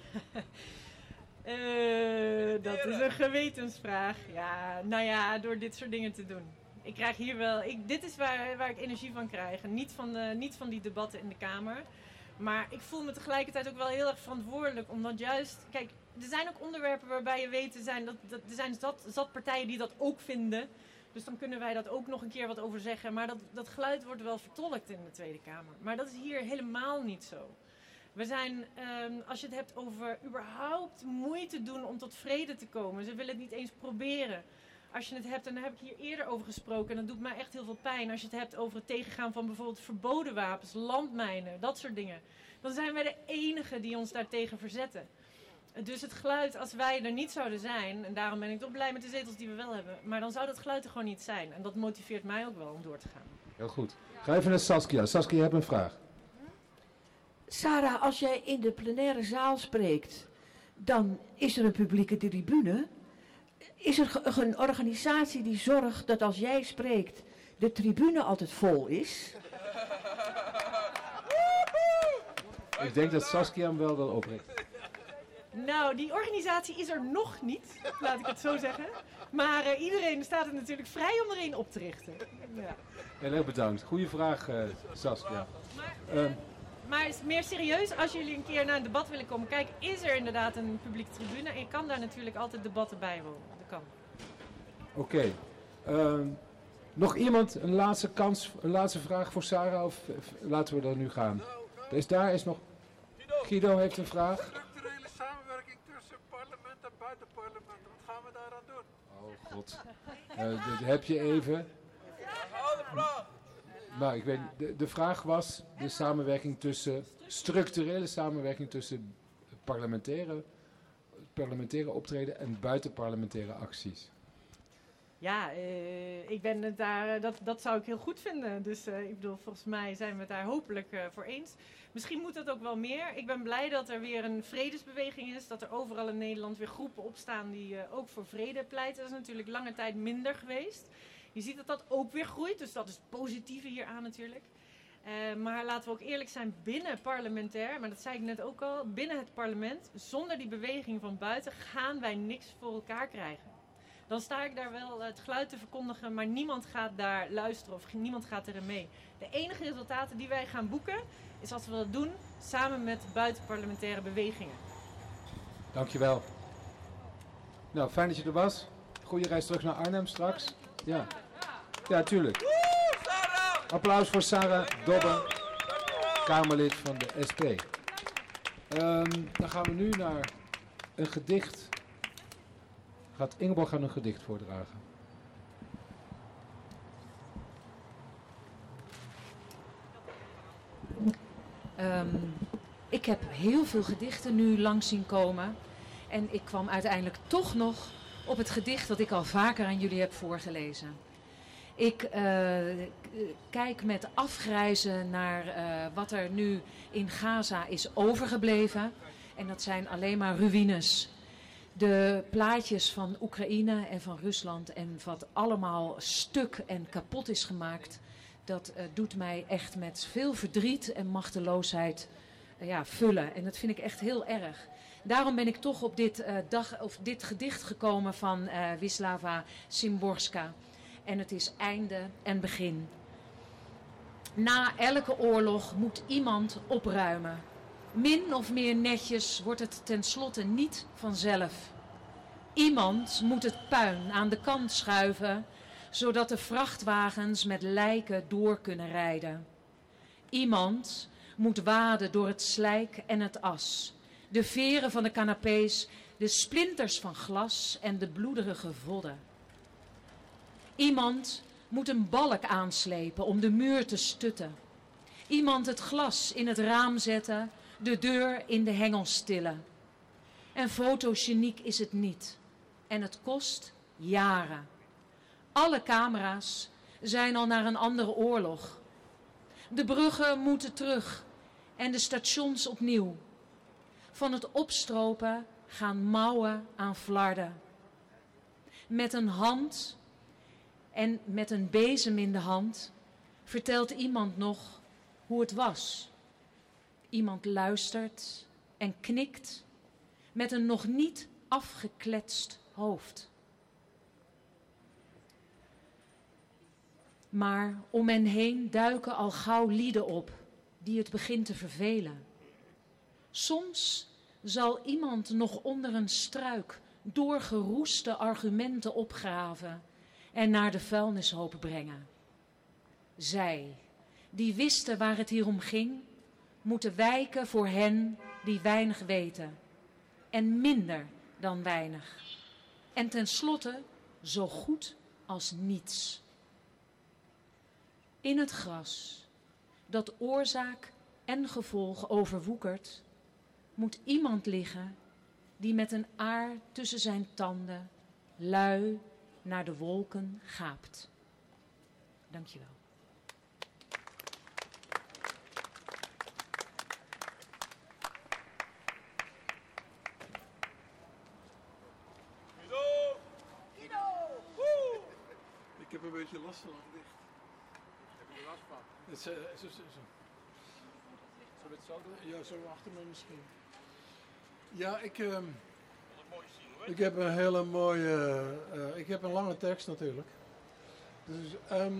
Dat is een gewetensvraag. Ja, nou ja, door dit soort dingen te doen. Ik krijg hier wel, dit is waar ik energie van krijg. Niet van die debatten in de Kamer. Maar ik voel me tegelijkertijd ook wel heel erg verantwoordelijk. Omdat juist, kijk, er zijn ook onderwerpen waarbij je weet, er zijn zat partijen die dat ook vinden. Dus dan kunnen wij dat ook nog een keer wat over zeggen. Maar dat geluid wordt wel vertolkt in de Tweede Kamer. Maar dat is hier helemaal niet zo. We zijn, als je het hebt over überhaupt moeite doen om tot vrede te komen. Ze willen het niet eens proberen. Als je het hebt, en daar heb ik hier eerder over gesproken, en dat doet mij echt heel veel pijn. Als je het hebt over het tegengaan van bijvoorbeeld verboden wapens, landmijnen, dat soort dingen. Dan zijn wij de enigen die ons daartegen verzetten. Dus het geluid, als wij er niet zouden zijn, en daarom ben ik toch blij met de zetels die we wel hebben, maar dan zou dat geluid er gewoon niet zijn. En dat motiveert mij ook wel om door te gaan. Heel goed. Ga even naar Saskia. Saskia, je hebt een vraag. Sarah, als jij in de plenaire zaal spreekt, dan is er een publieke tribune. Is er een organisatie die zorgt dat als jij spreekt, de tribune altijd vol is? Ik denk dat Saskia hem wel opricht. Nou, die organisatie is er nog niet, laat ik het zo zeggen. Maar iedereen staat er natuurlijk vrij om er een op te richten. Ja. Heel erg bedankt. Goeie vraag, Saskia. Maar meer serieus, als jullie een keer naar een debat willen komen, kijk, is er inderdaad een publieke tribune en je kan daar natuurlijk altijd debatten bijwonen. Dat kan. Oké. Nog iemand? Een laatste kans, een laatste vraag voor Sarah? Of laten we dan nu gaan? Daar is nog... Guido heeft een vraag. Structurele samenwerking tussen parlement en buitenparlement. Wat gaan we daaraan doen? Oh god. Dat heb je even. Nou, ik weet, de vraag was de samenwerking tussen, structurele samenwerking tussen parlementaire optreden en buitenparlementaire acties. Ja, ik ben het daar, dat zou ik heel goed vinden. Dus ik bedoel, volgens mij zijn we het daar hopelijk voor eens. Misschien moet dat ook wel meer. Ik ben blij dat er weer een vredesbeweging is. Dat er overal in Nederland weer groepen opstaan die ook voor vrede pleiten. Dat is natuurlijk lange tijd minder geweest. Je ziet dat dat ook weer groeit, dus dat is het positieve hieraan natuurlijk. Maar laten we ook eerlijk zijn, binnen parlementair, maar dat zei ik net ook al, binnen het parlement, zonder die beweging van buiten gaan wij niks voor elkaar krijgen. Dan sta ik daar wel het geluid te verkondigen, maar niemand gaat daar luisteren of niemand gaat erin mee. De enige resultaten die wij gaan boeken, is als we dat doen samen met buitenparlementaire bewegingen. Dankjewel. Nou, fijn dat je er was. Goeie reis terug naar Arnhem straks. Ja, ja, tuurlijk. Applaus voor Sarah Dobbe, Kamerlid van de SP. Dan gaan we nu naar een gedicht. Ingeborg gaat een gedicht voordragen. Ik heb heel veel gedichten nu langs zien komen. En ik kwam uiteindelijk toch nog op het gedicht dat ik al vaker aan jullie heb voorgelezen. Ik kijk met afgrijzen naar wat er nu in Gaza is overgebleven. En dat zijn alleen maar ruïnes. De plaatjes van Oekraïne en van Rusland en wat allemaal stuk en kapot is gemaakt, dat doet mij echt met veel verdriet en machteloosheid vullen. En dat vind ik echt heel erg. Daarom ben ik toch op dit gedicht gekomen van Wisława Szymborska. En het is einde en begin. Na elke oorlog moet iemand opruimen. Min of meer netjes wordt het tenslotte niet vanzelf. Iemand moet het puin aan de kant schuiven, zodat de vrachtwagens met lijken door kunnen rijden. Iemand moet waden door het slijk en het as, de veren van de canapés, de splinters van glas en de bloederige vodden. Iemand moet een balk aanslepen om de muur te stutten. Iemand het glas in het raam zetten, de deur in de hengels tillen. En fotogeniek is het niet. En het kost jaren. Alle camera's zijn al naar een andere oorlog. De bruggen moeten terug en de stations opnieuw. Van het opstropen gaan mouwen aan flarden. Met een hand en met een bezem in de hand vertelt iemand nog hoe het was. Iemand luistert en knikt met een nog niet afgekletst hoofd. Maar om hen heen duiken al gauw lieden op. die het begint te vervelen. Soms zal iemand nog onder een struik doorgeroeste argumenten opgraven en naar de vuilnishoop brengen. Zij, die wisten waar het hier om ging, moeten wijken voor hen die weinig weten en minder dan weinig. En tenslotte zo goed als niets. In het gras, dat oorzaak en gevolg overwoekert, moet iemand liggen die met een aar tussen zijn tanden lui naar de wolken gaapt. Dank je wel. Ik heb een beetje last van het licht. Heb je er last van? Zullen we het zo doen? Ja, zo achter me misschien. Ja, ik heb een hele mooie... ik heb een lange tekst natuurlijk. Dus,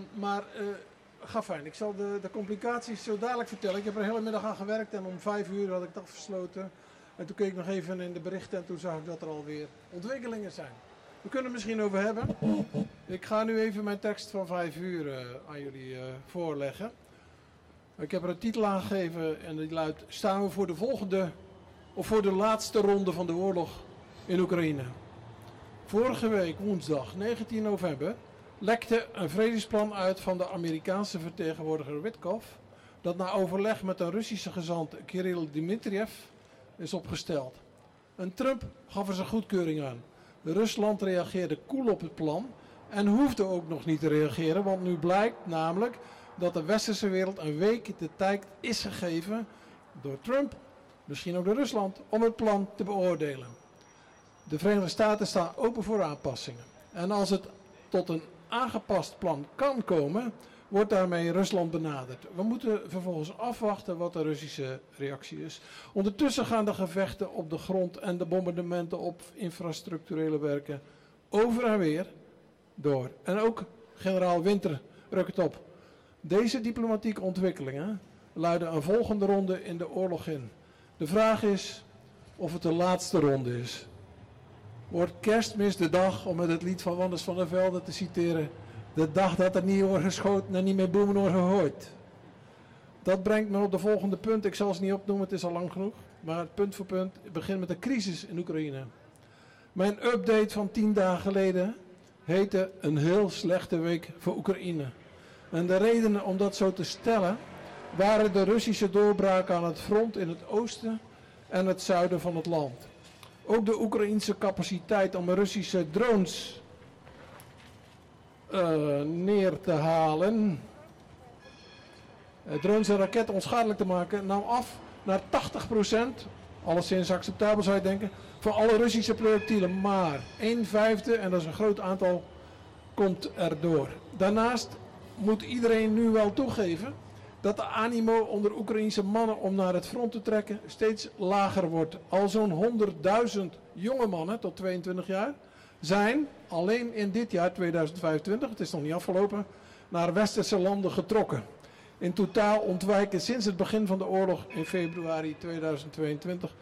ga fijn. Ik zal de complicaties zo dadelijk vertellen. Ik heb er de hele middag aan gewerkt en om 5 uur had ik het afgesloten. En toen keek ik nog even in de berichten en toen zag ik dat er alweer ontwikkelingen zijn. We kunnen het misschien over hebben. Ik ga nu even mijn tekst van 5 uur aan jullie voorleggen. Ik heb er een titel aan gegeven en die luidt: staan we voor de volgende of voor de laatste ronde van de oorlog in Oekraïne? Vorige week, woensdag 19 november, lekte een vredesplan uit van de Amerikaanse vertegenwoordiger Witkoff, dat na overleg met de Russische gezant Kirill Dmitriev is opgesteld. En Trump gaf er zijn goedkeuring aan. Rusland reageerde koel op het plan en hoefde ook nog niet te reageren, want nu blijkt namelijk dat de westerse wereld een week de tijd is gegeven door Trump, misschien ook door Rusland, om het plan te beoordelen. De Verenigde Staten staan open voor aanpassingen. En als het tot een aangepast plan kan komen, wordt daarmee Rusland benaderd. We moeten vervolgens afwachten wat de Russische reactie is. Ondertussen gaan de gevechten op de grond en de bombardementen op infrastructurele werken over en weer door. En ook generaal Winter rukt op. Deze diplomatieke ontwikkelingen luiden een volgende ronde in de oorlog in. De vraag is of het de laatste ronde is. Wordt Kerstmis de dag, om met het lied van Wanders van der Velde te citeren, de dag dat er niet wordt geschoten en niet meer boemen worden gegooid. Dat brengt me op de volgende punt. Ik zal ze niet opnoemen, het is al lang genoeg. Maar punt voor punt, ik begin met de crisis in Oekraïne. Mijn update van 10 dagen geleden heette een heel slechte week voor Oekraïne. En de redenen om dat zo te stellen waren de Russische doorbraken aan het front in het oosten en het zuiden van het land. Ook de Oekraïense capaciteit om Russische drones neer te halen, drones en raketten onschadelijk te maken, nam af naar 80%, alleszins acceptabel zou je denken, van alle Russische projectielen. Maar 1/5, en dat is een groot aantal, komt erdoor. Daarnaast moet iedereen nu wel toegeven dat de animo onder Oekraïense mannen om naar het front te trekken steeds lager wordt. Al zo'n 100.000 jonge mannen tot 22 jaar zijn alleen in dit jaar 2025, het is nog niet afgelopen, naar westerse landen getrokken. In totaal ontwijken sinds het begin van de oorlog in februari 2022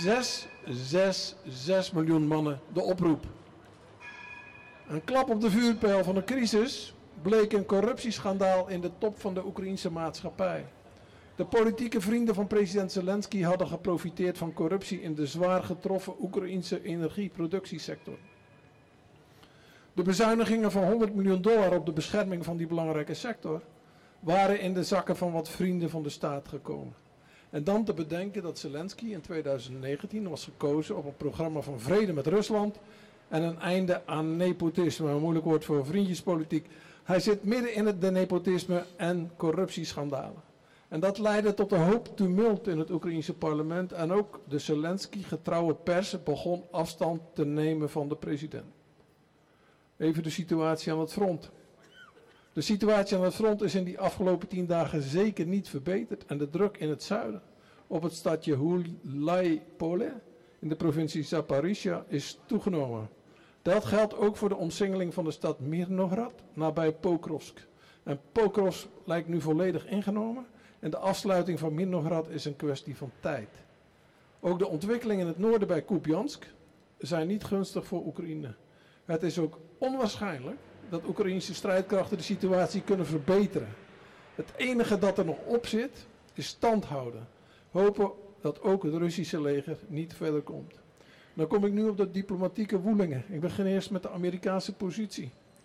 6 miljoen mannen de oproep. Een klap op de vuurpijl van de crisis bleek een corruptieschandaal in de top van de Oekraïense maatschappij. De politieke vrienden van president Zelensky hadden geprofiteerd van corruptie in de zwaar getroffen Oekraïense energieproductiesector. De bezuinigingen van $100 miljoen op de bescherming van die belangrijke sector waren in de zakken van wat vrienden van de staat gekomen. En dan te bedenken dat Zelensky in 2019 was gekozen op een programma van vrede met Rusland en een einde aan nepotisme, een moeilijk woord voor vriendjespolitiek. Hij zit midden in de nepotisme en corruptieschandalen. En dat leidde tot een hoop tumult in het Oekraïense parlement en ook de Zelensky-getrouwe pers begon afstand te nemen van de president. Even de situatie aan het front. De situatie aan het front is in die afgelopen 10 dagen zeker niet verbeterd en de druk in het zuiden op het stadje Hulaypole in de provincie Zaporizhzhia is toegenomen. Dat geldt ook voor de omsingeling van de stad Mirnograd nabij Pokrovsk. En Pokrovsk lijkt nu volledig ingenomen En de afsluiting van Mirnograd is een kwestie van tijd. Ook de ontwikkelingen in het noorden bij Kupiansk zijn niet gunstig voor Oekraïne. Het is ook onwaarschijnlijk dat Oekraïnse strijdkrachten de situatie kunnen verbeteren. Het enige dat er nog op zit, is stand houden. Hopen dat ook het Russische leger niet verder komt. Dan kom ik nu op de diplomatieke woelingen. Ik begin eerst met de Amerikaanse positie.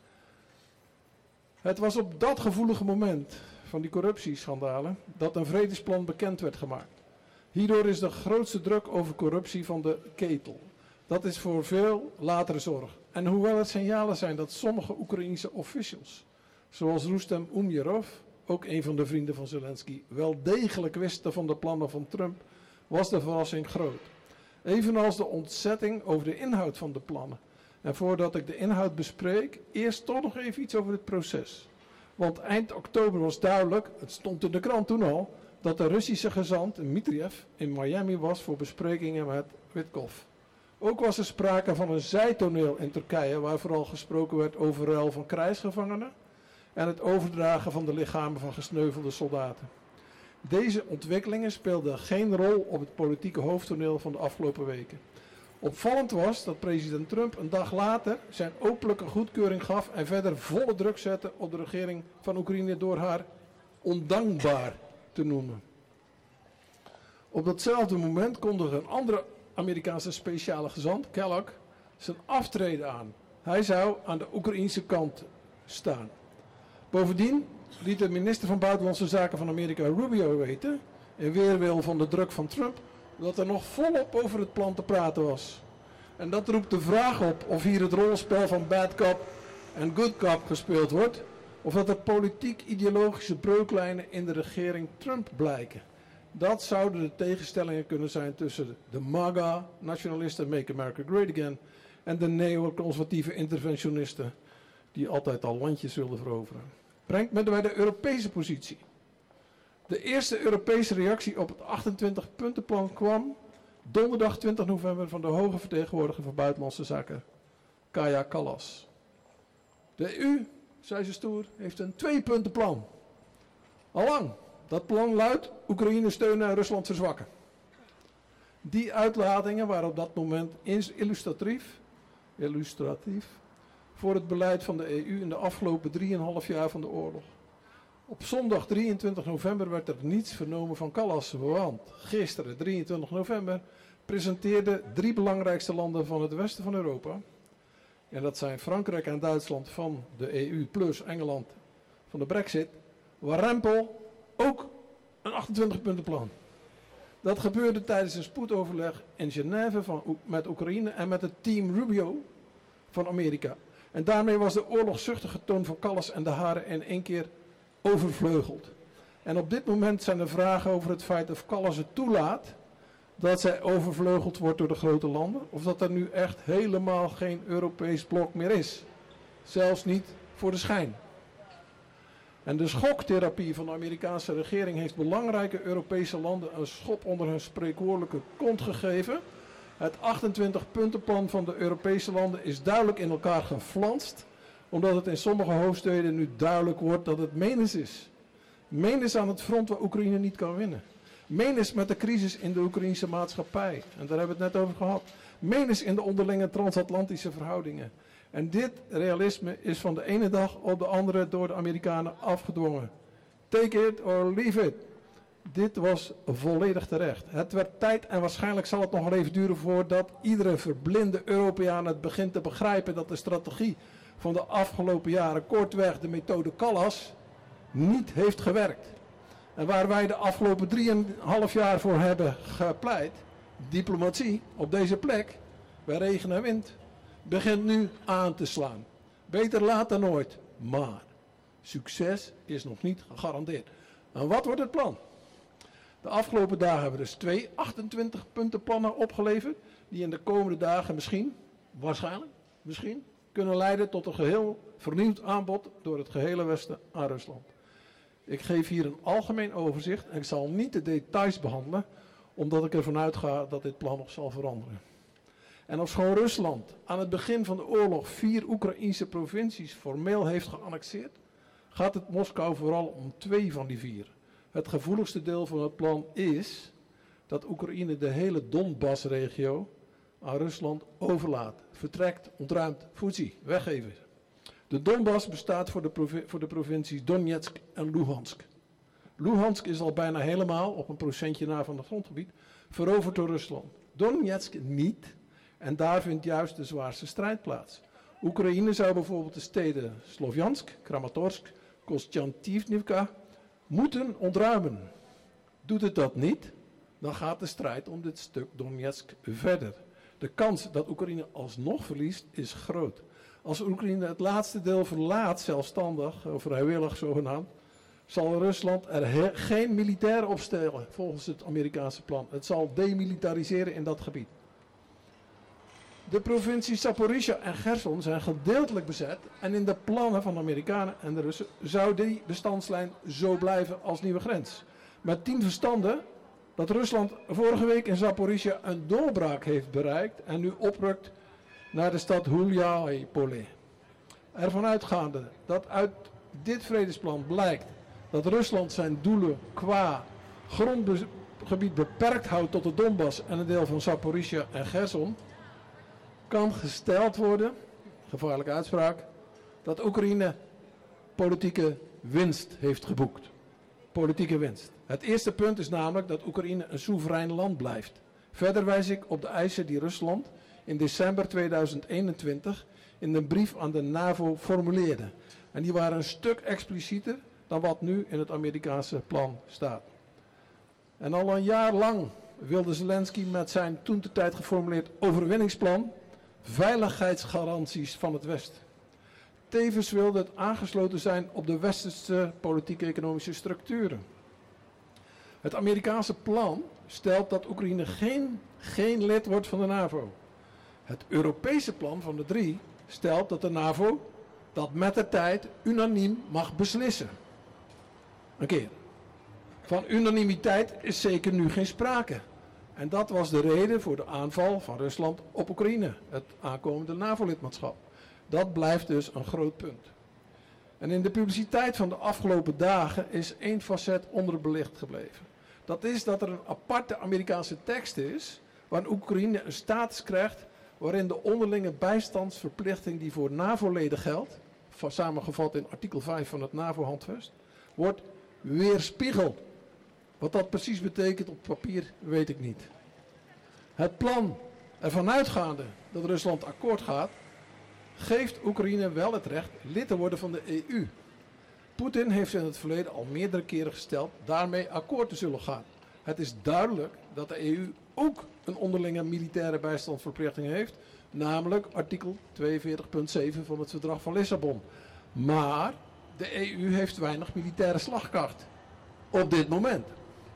Het was op dat gevoelige moment van die corruptieschandalen dat een vredesplan bekend werd gemaakt. Hierdoor is de grootste druk over corruptie van de ketel. Dat is voor veel latere zorg. En hoewel er signalen zijn dat sommige Oekraïense officials, zoals Rustem Umerov, ook een van de vrienden van Zelensky, wel degelijk wisten van de plannen van Trump, was de verrassing groot. Evenals de ontzetting over de inhoud van de plannen. En voordat ik de inhoud bespreek, eerst toch nog even iets over het proces. Want eind oktober was duidelijk, het stond in de krant toen al, dat de Russische gezant Dmitriev in Miami was voor besprekingen met Witkoff. Ook was er sprake van een zijtoneel in Turkije, waar vooral gesproken werd over ruil van krijgsgevangenen en het overdragen van de lichamen van gesneuvelde soldaten. Deze ontwikkelingen speelden geen rol op het politieke hoofdtoneel van de afgelopen weken. Opvallend was dat president Trump een dag later zijn openlijke goedkeuring gaf en verder volle druk zette op de regering van Oekraïne door haar ondankbaar te noemen. Op datzelfde moment kondigde een andere Amerikaanse speciale gezant, Kellogg, zijn aftreden aan. Hij zou aan de Oekraïense kant staan. Bovendien liet de minister van Buitenlandse Zaken van Amerika, Rubio, weten, in weerwil van de druk van Trump, dat er nog volop over het plan te praten was. En dat roept de vraag op of hier het rolspel van bad cop en good cop gespeeld wordt, of dat er politiek-ideologische breuklijnen in de regering Trump blijken. Dat zouden de tegenstellingen kunnen zijn tussen de MAGA, nationalisten, Make America Great Again, en de neo-conservatieve interventionisten, die altijd al landjes wilden veroveren. Brengt me bij de Europese positie. De eerste Europese reactie op het 28-puntenplan kwam donderdag 20 november van de hoge vertegenwoordiger van Buitenlandse Zaken, Kaja Kallas. De EU, zei ze stoer, heeft een 2-puntenplan. Allang. Dat plan luidt Oekraïne steunen en Rusland verzwakken. Die uitlatingen waren op dat moment illustratief voor het beleid van de EU in de afgelopen 3,5 jaar van de oorlog. Op zondag 23 november werd er niets vernomen van Kallas, want gisteren 23 november presenteerden 3 belangrijkste landen van het westen van Europa, en dat zijn Frankrijk en Duitsland van de EU plus Engeland van de Brexit, warempel ook een 28-puntenplan. Dat gebeurde tijdens een spoedoverleg in Genève met Oekraïne en met het team Rubio van Amerika. En daarmee was de oorlogzuchtige toon van Kallas en de haren in één keer overvleugeld. En op dit moment zijn er vragen over het feit of Kallas het toelaat dat zij overvleugeld wordt door de grote landen, of dat er nu echt helemaal geen Europees blok meer is. Zelfs niet voor de schijn. En de schoktherapie van de Amerikaanse regering heeft belangrijke Europese landen een schop onder hun spreekwoordelijke kont gegeven. Het 28-puntenplan van de Europese landen is duidelijk in elkaar geflanst, omdat het in sommige hoofdsteden nu duidelijk wordt dat het menens is. Menens aan het front waar Oekraïne niet kan winnen. Menens met de crisis in de Oekraïnse maatschappij, en daar hebben we het net over gehad. Menens in de onderlinge transatlantische verhoudingen. En dit realisme is van de ene dag op de andere door de Amerikanen afgedwongen. Take it or leave it. Dit was volledig terecht. Het werd tijd en waarschijnlijk zal het nog wel even duren voordat iedere verblinde Europeaan het begint te begrijpen dat de strategie van de afgelopen jaren, kortweg de methode Kallas, niet heeft gewerkt. En waar wij de afgelopen 3,5 jaar voor hebben gepleit, diplomatie op deze plek, bij regen en wind, begint nu aan te slaan. Beter laat dan nooit, maar succes is nog niet gegarandeerd. En wat wordt het plan? De afgelopen dagen hebben we dus 2 28-puntenplannen opgeleverd, die in de komende dagen misschien, kunnen leiden tot een geheel vernieuwd aanbod door het gehele Westen aan Rusland. Ik geef hier een algemeen overzicht en ik zal niet de details behandelen, omdat ik ervan uitga dat dit plan nog zal veranderen. En ofschoon Rusland aan het begin van de oorlog 4 Oekraïense provincies formeel heeft geannexeerd, gaat het Moskou vooral om 2 van die 4. Het gevoeligste deel van het plan is dat Oekraïne de hele Donbass-regio aan Rusland overlaat. Vertrekt, ontruimt, voetzie, weggeven. De Donbass bestaat voor de provincies Donetsk en Luhansk. Luhansk is al bijna helemaal, op een procentje na van het grondgebied, veroverd door Rusland. Donetsk niet, en daar vindt juist de zwaarste strijd plaats. Oekraïne zou bijvoorbeeld de steden Slovjansk, Kramatorsk, Kostjantivka moeten ontruimen. Doet het dat niet, dan gaat de strijd om dit stuk Donetsk verder. De kans dat Oekraïne alsnog verliest is groot. Als Oekraïne het laatste deel verlaat, zelfstandig, of vrijwillig zogenaamd, zal Rusland er geen militair opstellen, volgens het Amerikaanse plan. Het zal demilitariseren in dat gebied. De provincies Zaporizhzhia en Gerson zijn gedeeltelijk bezet en in de plannen van de Amerikanen en de Russen zou die bestandslijn zo blijven als nieuwe grens. Met 10 verstande dat Rusland vorige week in Zaporizhzhia een doorbraak heeft bereikt en nu oprukt naar de stad Hulyapole. Ervan uitgaande dat uit dit vredesplan blijkt dat Rusland zijn doelen qua grondgebied beperkt houdt tot de Donbass en een deel van Zaporizhzhia en Gerson, kan gesteld worden, gevaarlijke uitspraak, dat Oekraïne politieke winst heeft geboekt. Politieke winst. Het eerste punt is namelijk dat Oekraïne een soeverein land blijft. Verder wijs ik op de eisen die Rusland in december 2021 in een brief aan de NAVO formuleerde. En die waren een stuk explicieter dan wat nu in het Amerikaanse plan staat. En al een jaar lang wilde Zelensky met zijn toentertijd geformuleerd overwinningsplan veiligheidsgaranties van het Westen. Tevens wilde het aangesloten zijn op de westerse politieke-economische structuren. Het Amerikaanse plan stelt dat Oekraïne geen lid wordt van de NAVO. Het Europese plan van de 3 stelt dat de NAVO dat met de tijd unaniem mag beslissen. Een keer. Van unanimiteit is zeker nu geen sprake. En dat was de reden voor de aanval van Rusland op Oekraïne, het aankomende NAVO-lidmaatschap. Dat blijft dus een groot punt. En in de publiciteit van de afgelopen dagen is 1 facet onderbelicht gebleven. Dat is dat er een aparte Amerikaanse tekst is, waarin Oekraïne een status krijgt waarin de onderlinge bijstandsverplichting die voor NAVO-leden geldt, samengevat in artikel 5 van het NAVO-handvest, wordt weerspiegeld. Wat dat precies betekent op papier, weet ik niet. Het plan ervan uitgaande dat Rusland akkoord gaat, geeft Oekraïne wel het recht lid te worden van de EU. Poetin heeft in het verleden al meerdere keren gesteld daarmee akkoord te zullen gaan. Het is duidelijk dat de EU ook een onderlinge militaire bijstandsverplichting heeft, namelijk artikel 42.7 van het Verdrag van Lissabon. Maar de EU heeft weinig militaire slagkracht op dit moment.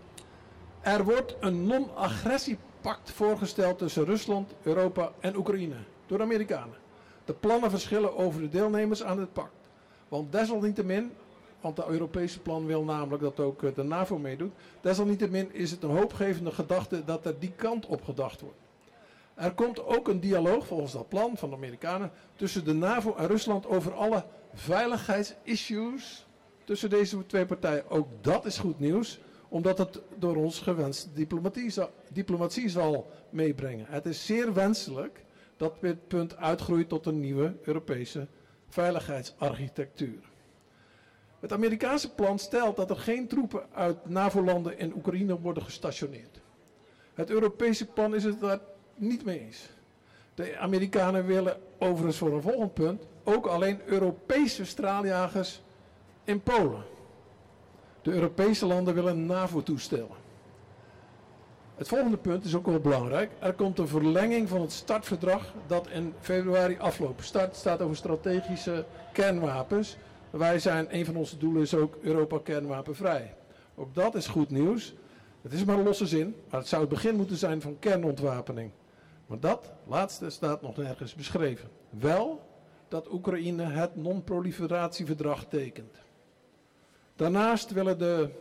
Er wordt een non-agressiepact voorgesteld tussen Rusland, Europa en Oekraïne door de Amerikanen. De plannen verschillen over de deelnemers aan het pact. Want desalniettemin, want het Europese plan wil namelijk dat ook de NAVO meedoet, desalniettemin is het een hoopgevende gedachte dat er die kant op gedacht wordt. Er komt ook een dialoog volgens dat plan van de Amerikanen tussen de NAVO en Rusland over alle veiligheidsissues tussen deze 2 partijen. Ook dat is goed nieuws, omdat het door ons gewenste diplomatie zal meebrengen. Het is zeer wenselijk dat dit punt uitgroeit tot een nieuwe Europese veiligheidsarchitectuur. Het Amerikaanse plan stelt dat er geen troepen uit NAVO-landen in Oekraïne worden gestationeerd. Het Europese plan is het daar niet mee eens. De Amerikanen willen overigens voor een volgend punt ook alleen Europese straaljagers in Polen. De Europese landen willen een NAVO-toestel. Het volgende punt is ook wel belangrijk. Er komt een verlenging van het startverdrag dat in februari afloopt. Start staat over strategische kernwapens. Een van onze doelen is ook Europa kernwapenvrij. Ook dat is goed nieuws. Het is maar een losse zin, maar het zou het begin moeten zijn van kernontwapening. Maar dat laatste staat nog nergens beschreven. Wel dat Oekraïne het non-proliferatieverdrag tekent. Daarnaast willen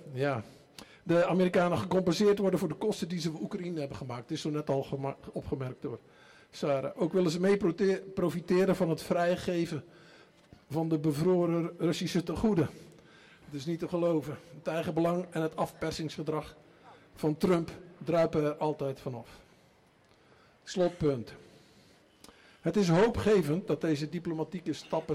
de Amerikanen gecompenseerd worden voor de kosten die ze voor Oekraïne hebben gemaakt. Het is zo net al opgemerkt door Sarah. Ook willen ze mee profiteren van het vrijgeven van de bevroren Russische tegoeden. Het is niet te geloven. Het eigen belang en het afpersingsgedrag van Trump druipen er altijd vanaf. Slotpunt. Het is hoopgevend dat deze diplomatieke stappen